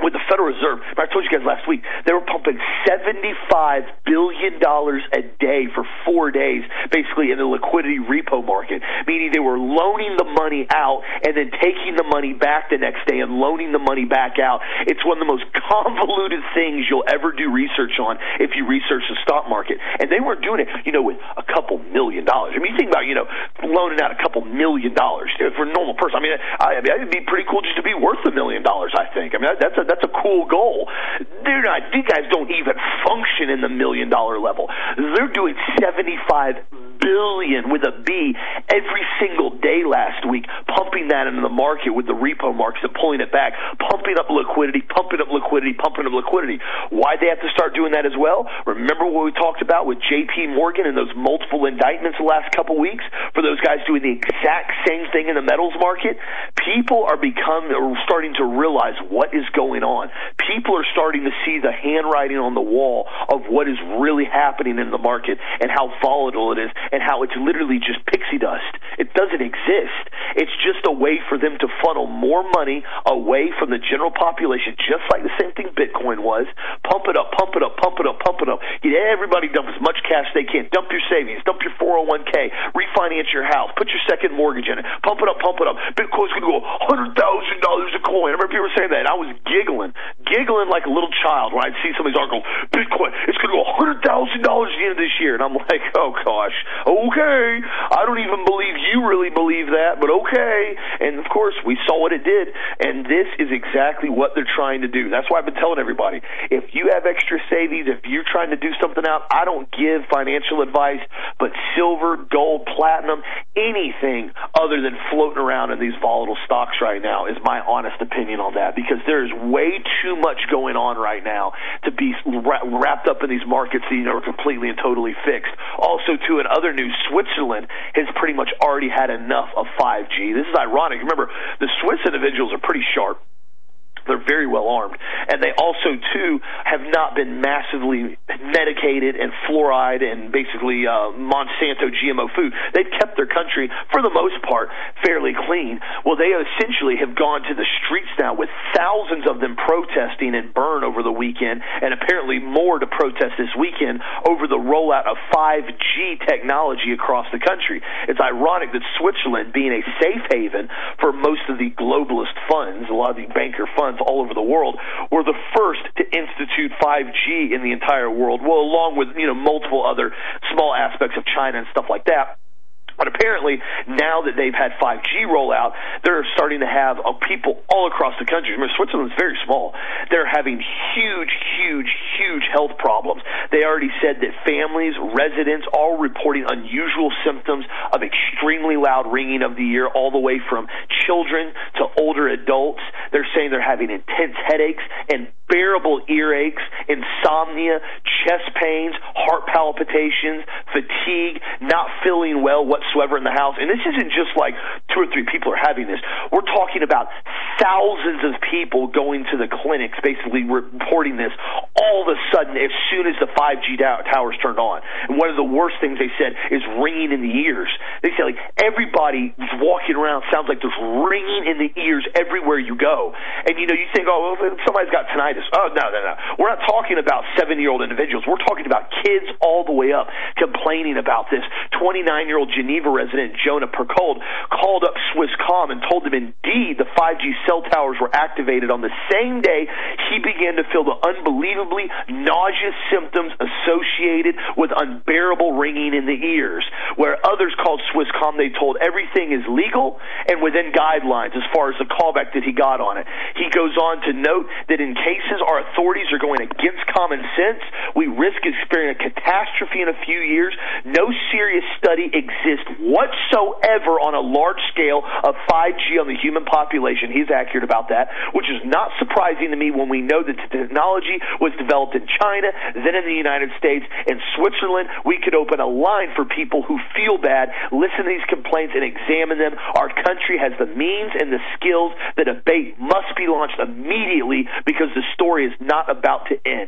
with the Federal Reserve, I told you guys last week, they were pumping seventy-five billion dollars a day for four days, basically in the liquidity repo market, meaning they were loaning the money out and then taking the money back the next day and loaning the money back out. It's one of the most convoluted things you'll ever do research on if you research the stock market. And they weren't doing it, you know, with a couple million dollars. I mean, you think about, you know, loaning out a couple million dollars for a normal person. I mean, I, I mean, it'd be pretty cool just to be worth a million dollars, I think. I mean, that's a, that's a cool goal. They're not, these guys don't even function in the million dollar level. They're doing seventy-five billion with a B every single day last week, pumping that into the market with the repo markets and pulling it back, pumping up liquidity, pumping up liquidity, pumping up liquidity. Why'd they have to start doing that as well? Remember what we talked about with J P Morgan and those multiple indictments the last couple weeks for those guys doing the exact same thing in the metals market? People are becoming, are starting to realize what is going on. People are starting to see the handwriting on the wall of what is really happening in the market and how volatile it is and how it's literally just pixie dust. It doesn't exist. It's just a way for them to funnel more money away from the general population, just like the same thing Bitcoin was. Pump it up, pump it up, pump it up, pump it up. Get everybody dump as much cash they can. Dump your savings, dump your four oh one k, refinance your house, put your second mortgage in it. Pump it up, pump it up. Bitcoin's going to go one hundred thousand dollars a coin. I remember people saying that, and I was giggling, giggling like a little child when I'd see some of these articles. Bitcoin, it's going to go one hundred thousand dollars at the end of this year. And I'm like, oh, gosh, okay. I don't even believe you really believe that, but okay. And, of course, we saw what it did, and this is exactly what they're trying to do. That's why I've been telling everybody, if you have extra savings, if you're trying to do something out, I don't give financial advice, but silver, gold, platinum, anything other than floating around in these volatile stocks right now is my honest opinion on that, because there's way too much going on right now to be wrapped up in these markets that, you know, are completely and totally fixed. Also, too, in other news, Switzerland has pretty much already had enough of five G. This is ironic. Remember, the Swiss individuals are pretty sharp. They're very well armed. And they also, too, have not been massively medicated and fluoride and basically uh, Monsanto G M O food. They've kept their country, for the most part, fairly clean. Well, they essentially have gone to the streets now with thousands of them protesting in Bern over the weekend, and apparently more to protest this weekend over the rollout of five G technology across the country. It's ironic that Switzerland, being a safe haven for most of the globalist funds, a lot of the banker funds all over the world, were the first to institute five G in the entire world, well, along with, you know, multiple other small aspects of China and stuff like that. But apparently, now that they've had five G rollout, they're starting to have uh, people all across the country. Remember, Switzerland's very small. They're having huge, huge, huge health problems. They already said that families, residents, all reporting unusual symptoms of extremely loud ringing of the ear, all the way from children to older adults. They're saying they're having intense headaches and unbearable earaches, insomnia, chest pains, heart palpitations, fatigue, not feeling well whatsoever in the house. And this isn't just like two or three people are having this. We're talking about thousands of people going to the clinics, basically reporting this all of a sudden as soon as the five G towers turned on. And one of the worst things they said is ringing in the ears. They said, like, everybody walking around sounds like there's ringing in the ears everywhere you go. And, you know, you think, oh, well, somebody's got tinnitus. Oh, no, no, no. We're not talking about seventy-year-old individuals. We're talking about kids all the way up complaining about this. twenty-nine-year-old Geneva resident Jonah Percold called up Swisscom and told them indeed the five G cell towers were activated on the same day he began to feel the unbelievably nauseous symptoms associated with unbearable ringing in the ears. Where others called Swisscom, they told everything is legal and within guidelines as far as the callback that he got on it. He goes on to note that in cases our authorities are going against common sense, we risk experiencing a catastrophe in a few years. No serious study exists whatsoever on a large scale of five G on the human population. He's accurate about that, which is not surprising to me when we know that the technology was developed in China, then in the United States, and Switzerland. We could open a line for people who feel bad, listen to these complaints, and examine them. Our country has the means and the skills. The debate must be launched immediately because the story is not about to end.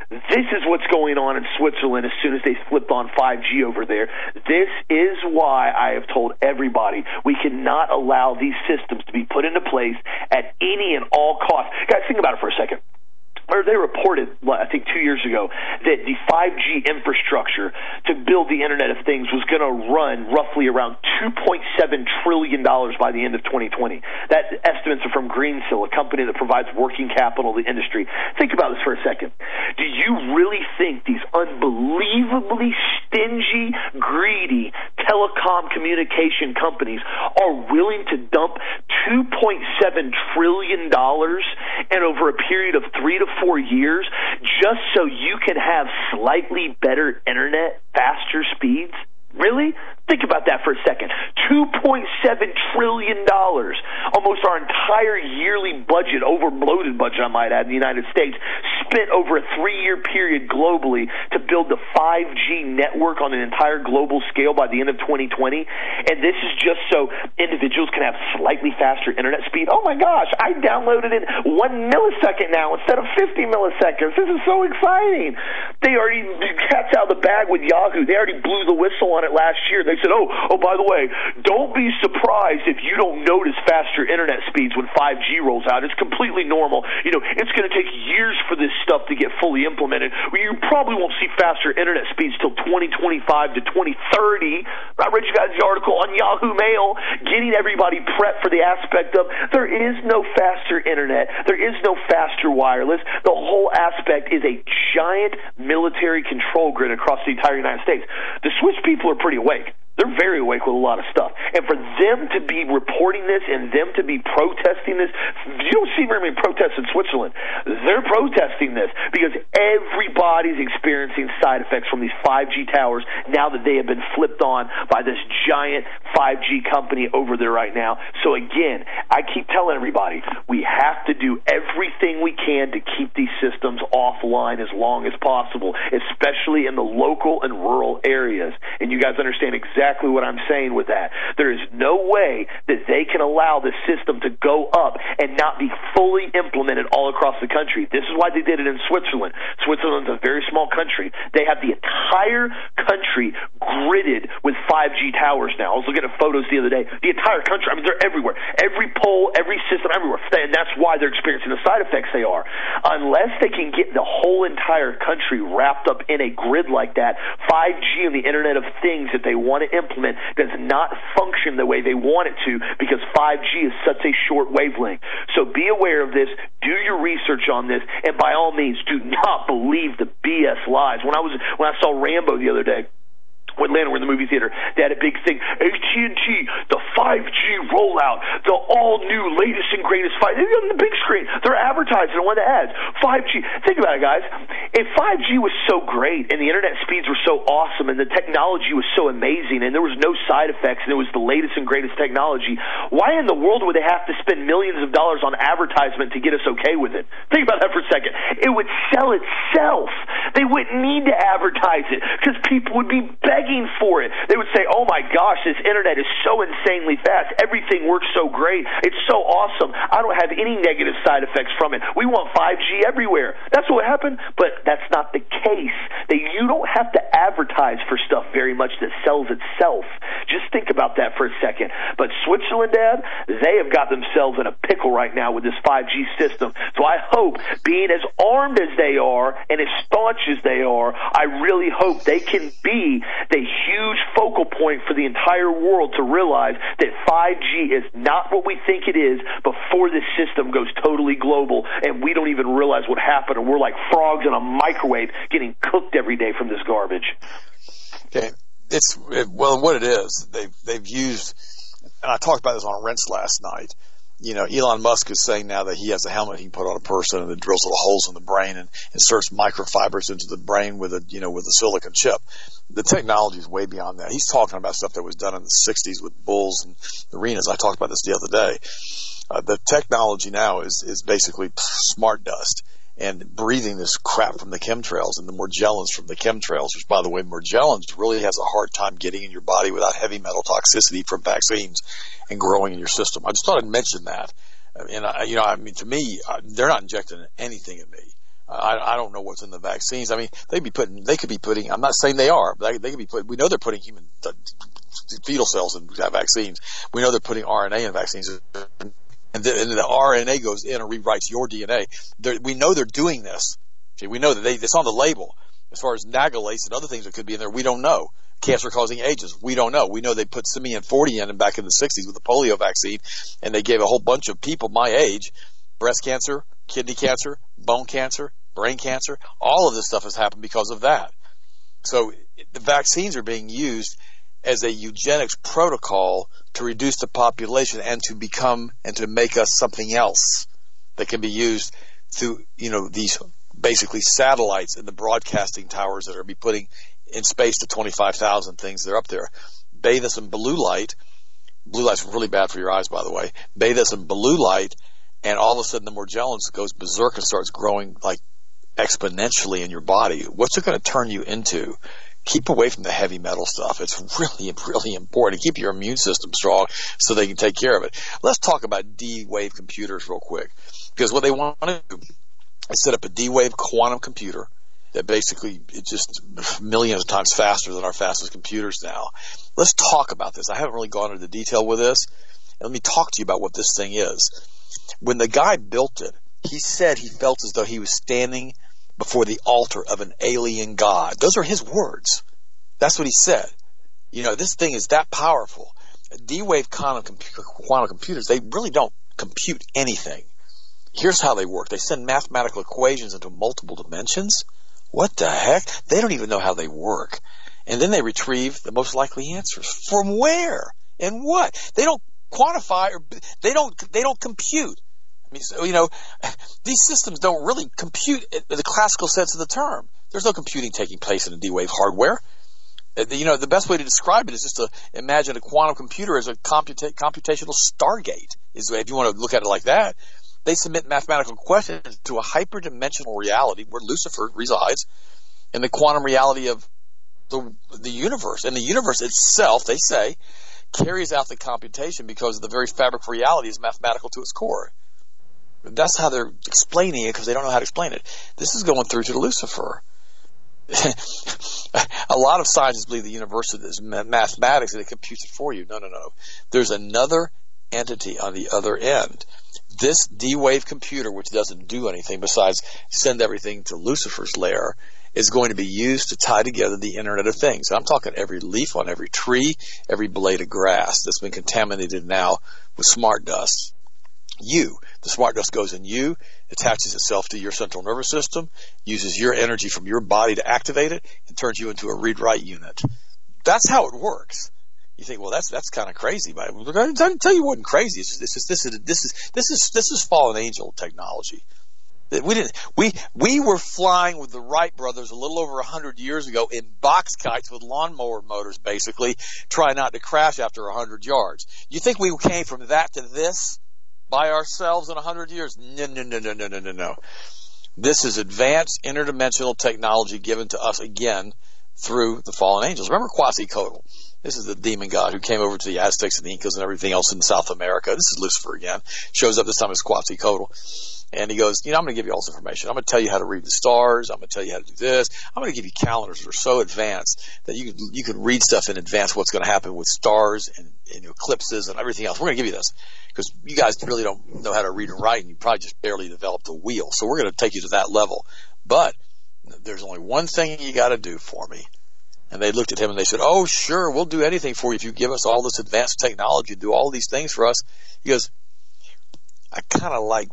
This is what's going on in Switzerland as soon as they flipped on five G over there. This is why I have told everybody we cannot allow these systems to be put into place at any and all costs. Guys, think about it for a second. Or they reported, I think two years ago, that the five G infrastructure to build the Internet of Things was going to run roughly around two point seven trillion dollars by the end of twenty twenty. That estimates are from Greensill, a company that provides working capital to the industry. Think about this for a second. Do you really think these unbelievably stingy, greedy telecom communication companies are willing to dump two point seven trillion dollars and over a period of three to four years just so you can have slightly better internet, faster speeds? Really? Think about that for a second. two point seven trillion dollars, almost our entire yearly budget, overbloated budget I might add, in the United States, spent over a three-year period globally to build the five G network on an entire global scale by the end of twenty twenty. And this is just so individuals can have slightly faster internet speed. Oh my gosh, I downloaded in one millisecond now instead of fifty milliseconds. This is so exciting. They already, the cat's out of the bag with Yahoo. They already blew the whistle on it last year. They said, oh, oh, by the way, don't be surprised if you don't notice faster internet speeds when five G rolls out. It's completely normal. You know, it's going to take years for this stuff to get fully implemented. Well, you probably won't see faster internet speeds till twenty twenty-five to twenty thirty. I read you guys the article on Yahoo Mail, getting everybody prepped for the aspect of there is no faster internet. There is no faster wireless. The whole aspect is a giant military control grid across the entire United States. The Swiss people are pretty awake. They're very awake with a lot of stuff. And for them to be reporting this and them to be protesting this, you don't see very many protests in Switzerland. They're protesting this because everybody's experiencing side effects from these five G towers now that they have been flipped on by this giant five G company over there right now. So again, I keep telling everybody, we have to do everything we can to keep these systems offline as long as possible, especially in the local and rural areas. And you guys understand exactly Exactly what I'm saying with that. There is no way that they can allow the system to go up and not be fully implemented all across the country. This is why they did it in Switzerland. Switzerland's a very small country. They have the entire country gridded with five G towers now. I was looking at photos the other day. The entire country, I mean, they're everywhere. Every pole, every system, everywhere. And that's why they're experiencing the side effects they are. Unless they can get the whole entire country wrapped up in a grid like that, five G and the Internet of Things that they want to implement does not function the way they want it to because five G is such a short wavelength. So be aware of this, do your research on this, and by all means, do not believe the B S lies. When I was when I saw Rambo the other day, when Atlanta were in the movie theater, they had a big thing, A T and T, the five G rollout, the all-new latest and greatest five G. They're on the big screen. They're advertising on one of the ads. five G. Think about it, guys. If five G was so great and the internet speeds were so awesome and the technology was so amazing and there was no side effects and it was the latest and greatest technology, why in the world would they have to spend millions of dollars on advertisement to get us okay with it? Think about that for a second. It would sell itself. They wouldn't need to advertise it because people would be begging for it. They would say, oh my gosh, this internet is so insanely fast. Everything works so great. It's so awesome. I don't have any negative side effects from it. We want five G everywhere. That's what happened, but that's not the case. That you don't have to advertise for stuff very much that sells itself. Just think about that for a second. But Switzerland, Dad, they have got themselves in a pickle right now with this five G system. So I hope, being as armed as they are and as staunch as they are, I really hope they can be a huge focal point for the entire world to realize that five G is not what we think it is before this system goes totally global and we don't even realize what happened and we're like frogs in a microwave getting cooked every day from this garbage. Okay. It's, it, well, what it is, they've, they've used, and I talked about this on Rinse last night. You know, Elon Musk is saying now that he has a helmet he can put on a person and it drills little holes in the brain and inserts microfibers into the brain with a, you know, with a silicon chip. The technology is way beyond that. He's talking about stuff that was done in the sixties with bulls and arenas. I talked about this the other day. Uh, the technology now is, is basically smart dust and breathing this crap from the chemtrails and the Morgellons from the chemtrails, which, by the way, Morgellons really has a hard time getting in your body without heavy metal toxicity from vaccines and growing in your system. I just thought I'd mention that. And, I, you know, I mean, to me, uh, they're not injecting anything in me. I, I don't know what's in the vaccines. I mean, they'd be putting, they could be putting, I'm not saying they are, but they, they could be putting, we know they're putting human uh, fetal cells in vaccines. We know they're putting R N A in vaccines. And the, and the R N A goes in and rewrites your D N A. They're, we know they're doing this. Okay, we know that they, it's on the label. As far as Nagalace and other things that could be in there, we don't know. Cancer-causing agents, we don't know. We know they put Simeon forty in back in the sixties with the polio vaccine, and they gave a whole bunch of people my age breast cancer, kidney cancer, bone cancer, brain cancer. All of this stuff has happened because of that. So the vaccines are being used as a eugenics protocol to reduce the population and to become and to make us something else that can be used through, you know, these basically satellites and the broadcasting towers that are be putting in space to twenty-five thousand things that are up there. Bathe us in blue light. Blue light's really bad for your eyes, by the way. Bathe us in blue light, and all of a sudden the Morgellons goes berserk and starts growing like exponentially in your body. What's it going to turn you into? Keep away from the heavy metal stuff. It's really, really important. Keep your immune system strong so they can take care of it. Let's talk about D-Wave computers real quick. Because what they want to do is set up a D-Wave quantum computer that basically it's just millions of times faster than our fastest computers now. Let's talk about this. I haven't really gone into detail with this. And let me talk to you about what this thing is. When the guy built it, he said he felt as though he was standing before the altar of an alien god. Those are his words. That's what he said. You know, this thing is that powerful. D-Wave quantum, quantum computers, they really don't compute anything. Here's how they work. They send mathematical equations into multiple dimensions. What the heck? They don't even know how they work. And then they retrieve the most likely answers. From where? And what? They don't quantify or they don't they don't compute. I mean, so, you know, these systems don't really compute in the classical sense of the term. There's no computing taking place in a D-Wave hardware. You know, the best way to describe it is just to imagine a quantum computer as a computa- computational Stargate, is if you want to look at it like that. They submit mathematical questions to a hyperdimensional reality where Lucifer resides in the quantum reality of the, the universe. And the universe itself, they say, carries out the computation because the very fabric of reality is mathematical to its core. That's how they're explaining it because they don't know how to explain it. This is going through to Lucifer. A lot of scientists believe the universe is mathematics and it computes it for you. No, no, no. There's another entity on the other end. This D-Wave computer, which doesn't do anything besides send everything to Lucifer's lair, is going to be used to tie together the Internet of Things. I'm talking every leaf on every tree, every blade of grass that's been contaminated now with smart dust. You, the smart dust goes in you, attaches itself to your central nervous system, uses your energy from your body to activate it, and turns you into a read-write unit. That's how it works. You think, well, that's that's kind of crazy, but I'm going to tell you what wasn't crazy. It's just, this is this is this is this is this is fallen angel technology. We didn't we we were flying with the Wright brothers a little over a hundred years ago in box kites with lawnmower motors, basically trying not to crash after a hundred yards. You think we came from that to this by ourselves in a hundred years? No, no, no, no, no, no, no, no. This is advanced interdimensional technology given to us again through the fallen angels. Remember Quetzalcoatl? This is the demon god who came over to the Aztecs and the Incas and everything else in South America. This is Lucifer again. Shows up this time as Quetzalcoatl. And he goes, you know, I'm going to give you all this information. I'm going to tell you how to read the stars. I'm going to tell you how to do this. I'm going to give you calendars that are so advanced that you can, you can read stuff in advance what's going to happen with stars and, and eclipses and everything else. We're going to give you this because you guys really don't know how to read and write and you probably just barely developed a wheel. So we're going to take you to that level. But there's only one thing you got to do for me. And they looked at him and they said, oh, sure, we'll do anything for you if you give us all this advanced technology and do all these things for us. He goes, I kind of like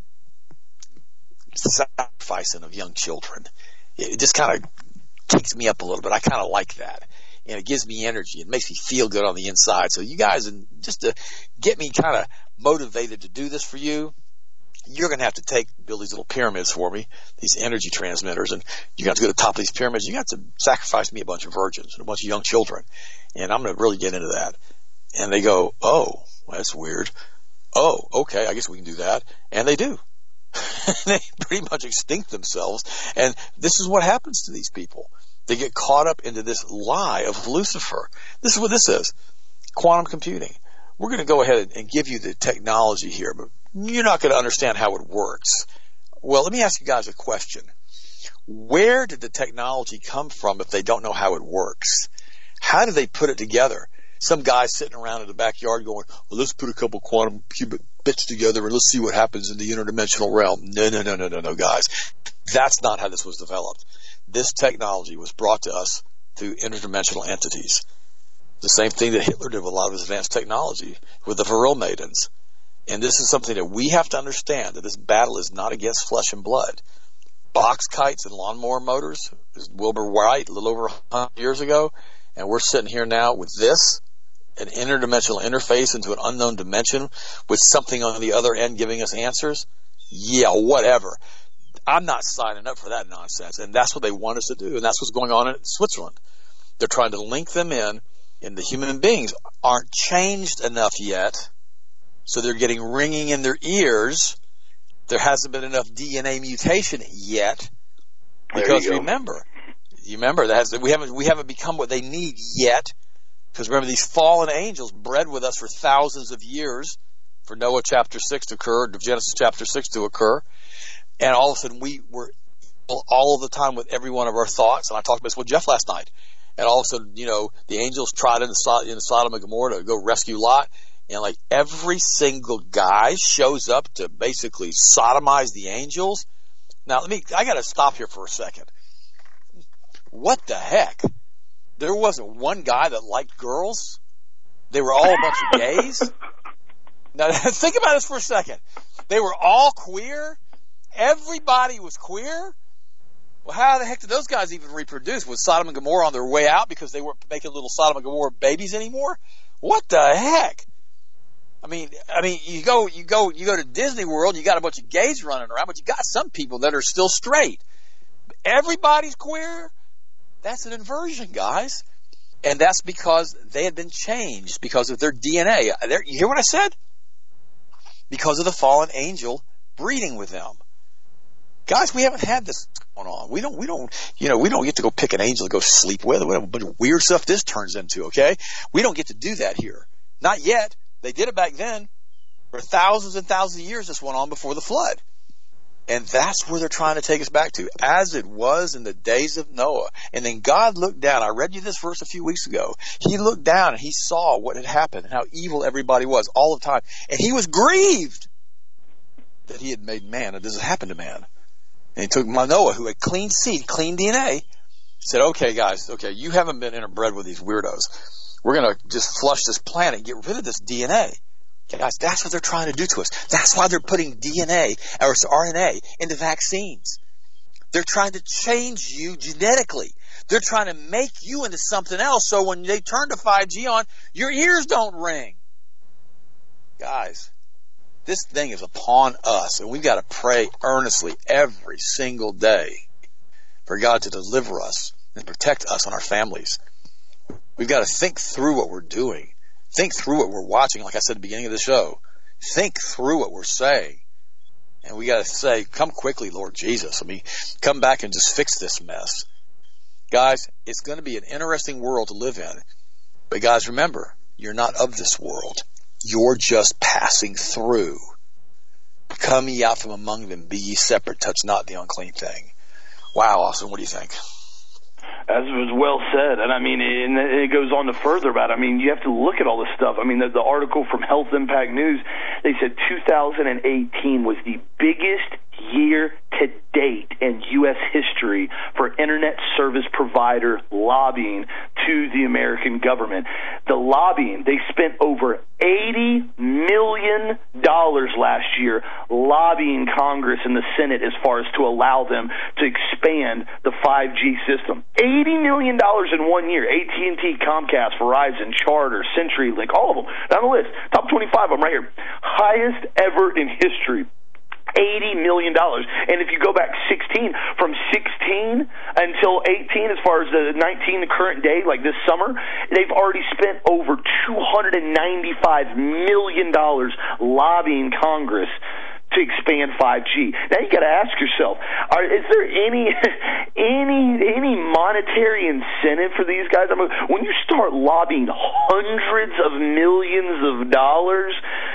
sacrificing of young children. It just kind of kicks me up a little bit. I kind of like that. And it gives me energy. It makes me feel good on the inside. So you guys, and just to get me kind of motivated to do this for you, you're going to have to take, build these little pyramids for me, these energy transmitters, and you got to go to the top of these pyramids. You got to sacrifice me a bunch of virgins and a bunch of young children. And I'm going to really get into that. And they go, oh, that's weird. Oh, okay, I guess we can do that. And they do. They pretty much extinct themselves. And this is what happens to these people. They get caught up into this lie of Lucifer. This is what this is. Quantum computing. We're going to go ahead and give you the technology here, but you're not going to understand how it works. Well, let me ask you guys a question. Where did the technology come from if they don't know how it works? How do they put it together? Some guy sitting around in the backyard going, well, let's put a couple quantum qubit bits together and let's see what happens in the interdimensional realm. No, no, no, no, no, no, guys. That's not how this was developed. This technology was brought to us through interdimensional entities. The same thing that Hitler did with a lot of his advanced technology with the Vril maidens. And this is something that we have to understand, that this battle is not against flesh and blood. Box kites and lawnmower motors, Wilbur Wright a little over one hundred years ago, and we're sitting here now with this, an interdimensional interface into an unknown dimension with something on the other end giving us answers. Yeah, whatever. I'm not signing up for that nonsense. And that's what they want us to do. And that's what's going on in Switzerland. They're trying to link them in, and the human beings aren't changed enough yet. So they're getting ringing in their ears. There hasn't been enough D N A mutation yet. Because you remember, you remember that has, we haven't we haven't become what they need yet. Because remember, these fallen angels bred with us for thousands of years, for Noah chapter six to occur, Genesis chapter six to occur, and all of a sudden we were all of the time with every one of our thoughts. And I talked about this with Jeff last night. And all of a sudden, you know, the angels trot into in Sodom and Gomorrah to go rescue Lot, and like every single guy shows up to basically sodomize the angels. Now, let me, I got to stop here for a second. What the heck? There wasn't one guy that liked girls. They were all a bunch of gays. Now, think about this for a second. They were all queer. Everybody was queer. Well, how the heck did those guys even reproduce? Was Sodom and Gomorrah on their way out because they weren't making little Sodom and Gomorrah babies anymore? What the heck? I mean, I mean, you go, you go, you go to Disney World, you got a bunch of gays running around, but you got some people that are still straight. Everybody's queer. That's an inversion, guys. And that's because they had been changed because of their D N A. They're, you hear what I said? Because of the fallen angel breeding with them. Guys, we haven't had this going on. We don't, we don't, you know, we don't get to go pick an angel to go sleep with. What a bunch of weird stuff this turns into, okay? We don't get to do that here. Not yet. They did it back then. For thousands and thousands of years this went on before the flood. And that's where they're trying to take us back to, as it was in the days of Noah. And then God looked down. I read you this verse a few weeks ago. He looked down and he saw what had happened and how evil everybody was all the time. And he was grieved that he had made man, and this has happened to man. And he took Noah, who had clean seed, clean D N A, said, okay, guys, okay, you haven't been interbred with these weirdos. We're going to just flush this planet and get rid of this D N A. Guys, that's what they're trying to do to us. That's why they're putting D N A or R N A into vaccines. They're trying to change you genetically. They're trying to make you into something else so when they turn to five G on, your ears don't ring. Guys, this thing is upon us, and we've got to pray earnestly every single day for God to deliver us and protect us and our families. We've got to think through what we're doing. Think through what we're watching, like I said at the beginning of the show. Think through what we're saying. And we got to say, come quickly, Lord Jesus. I mean, come back and just fix this mess. Guys, it's going to be an interesting world to live in. But guys, remember, you're not of this world. You're just passing through. Come ye out from among them, be ye separate, touch not the unclean thing. Wow, Austin, what do you think? As was well said, and I mean, and it goes on to further about it. I mean, you have to look at all this stuff. I mean, the, the article from Health Impact News, they said two thousand eighteen was the biggest year to date in U S history for internet service provider lobbying to the American government. The lobbying, they spent over eighty million dollars last year lobbying Congress and the Senate as far as to allow them to expand the five G system. eighty million dollars in one year. A T and T, Comcast, Verizon, Charter, CenturyLink, all of them. Down the list. Top twenty-five of them right here. Highest ever in history. eighty million dollars. And if you go back sixteen, from sixteen until eighteen, as far as the nineteen, the current day, like this summer, they've already spent over two hundred ninety-five million dollars lobbying Congress to expand five G. Now you got to ask yourself, are, is there any any any monetary incentive for these guys? I mean, when you start lobbying hundreds of millions of dollars,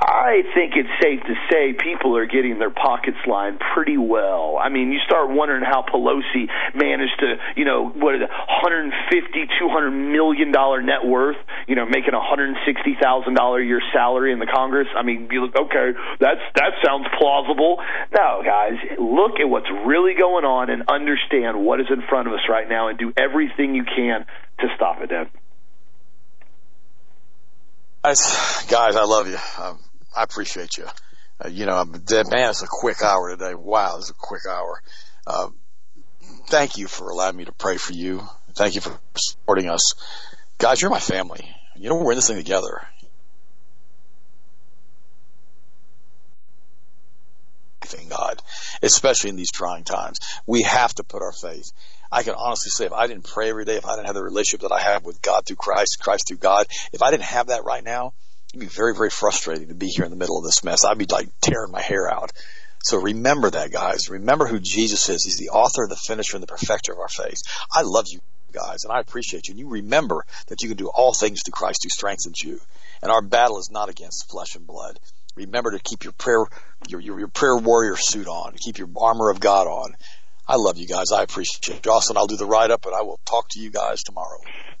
I think it's safe to say people are getting their pockets lined pretty well. I mean, you start wondering how Pelosi managed to, you know, what is it, one fifty, two hundred million dollar net worth, you know, making a one hundred sixty thousand dollars a year salary in the Congress. I mean, you look, okay, that's that sounds plausible. No, guys, look at what's really going on and understand what is in front of us right now and do everything you can to stop it, Dad. Guys, guys, I love you. Um, I appreciate you. Uh, you know, man, it's a quick hour today. Wow, it's a quick hour. Uh, thank you for allowing me to pray for you. Thank you for supporting us. Guys, you're my family. You know, we're in this thing together. Thank God, especially in these trying times. We have to put our faith. I can honestly say if I didn't pray every day, if I didn't have the relationship that I have with God through Christ, Christ through God, if I didn't have that right now, it'd be very, very frustrating to be here in the middle of this mess. I'd be like tearing my hair out. So remember that, guys. Remember who Jesus is. He's the author, the finisher, and the perfecter of our faith. I love you guys, and I appreciate you. And you remember that you can do all things through Christ who strengthens you. And our battle is not against flesh and blood. Remember to keep your prayer, your, your, your prayer warrior suit on. Keep your armor of God on. I love you guys. I appreciate you. Jocelyn, I'll do the write-up, and I will talk to you guys tomorrow.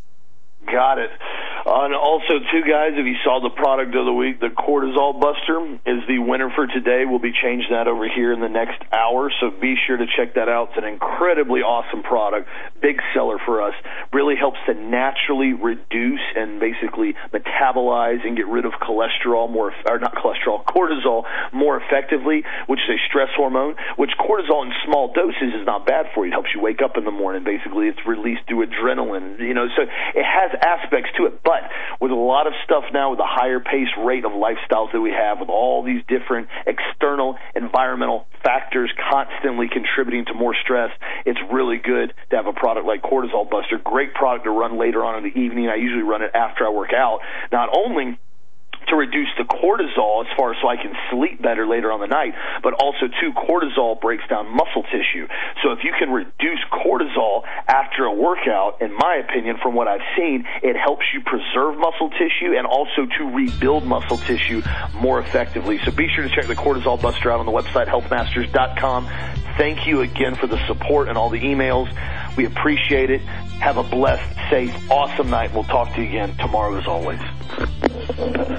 Got it. Uh, and also, too, guys, if you saw the product of the week, the Cortisol Buster is the winner for today. We'll be changing that over here in the next hour, so be sure to check that out. It's an incredibly awesome product, big seller for us. Really helps to naturally reduce and basically metabolize and get rid of cholesterol more, or not cholesterol, cortisol more effectively, which is a stress hormone, which cortisol in small doses is not bad for you. It helps you wake up in the morning. Basically, it's released through adrenaline, you know, so it has aspects to it. But with a lot of stuff now, with the higher pace rate of lifestyles that we have, with all these different external environmental factors constantly contributing to more stress, it's really good to have a product like Cortisol Buster. Great product to run later on in the evening. I usually run it after I work out. Not only to reduce the cortisol as far as so I can sleep better later on the night, but also, too, cortisol breaks down muscle tissue. So if you can reduce cortisol after a workout, in my opinion, from what I've seen, it helps you preserve muscle tissue and also to rebuild muscle tissue more effectively. So be sure to check the Cortisol Buster out on the website, health masters dot com. Thank you again for the support and all the emails. We appreciate it. Have a blessed, safe, awesome night. We'll talk to you again tomorrow as always.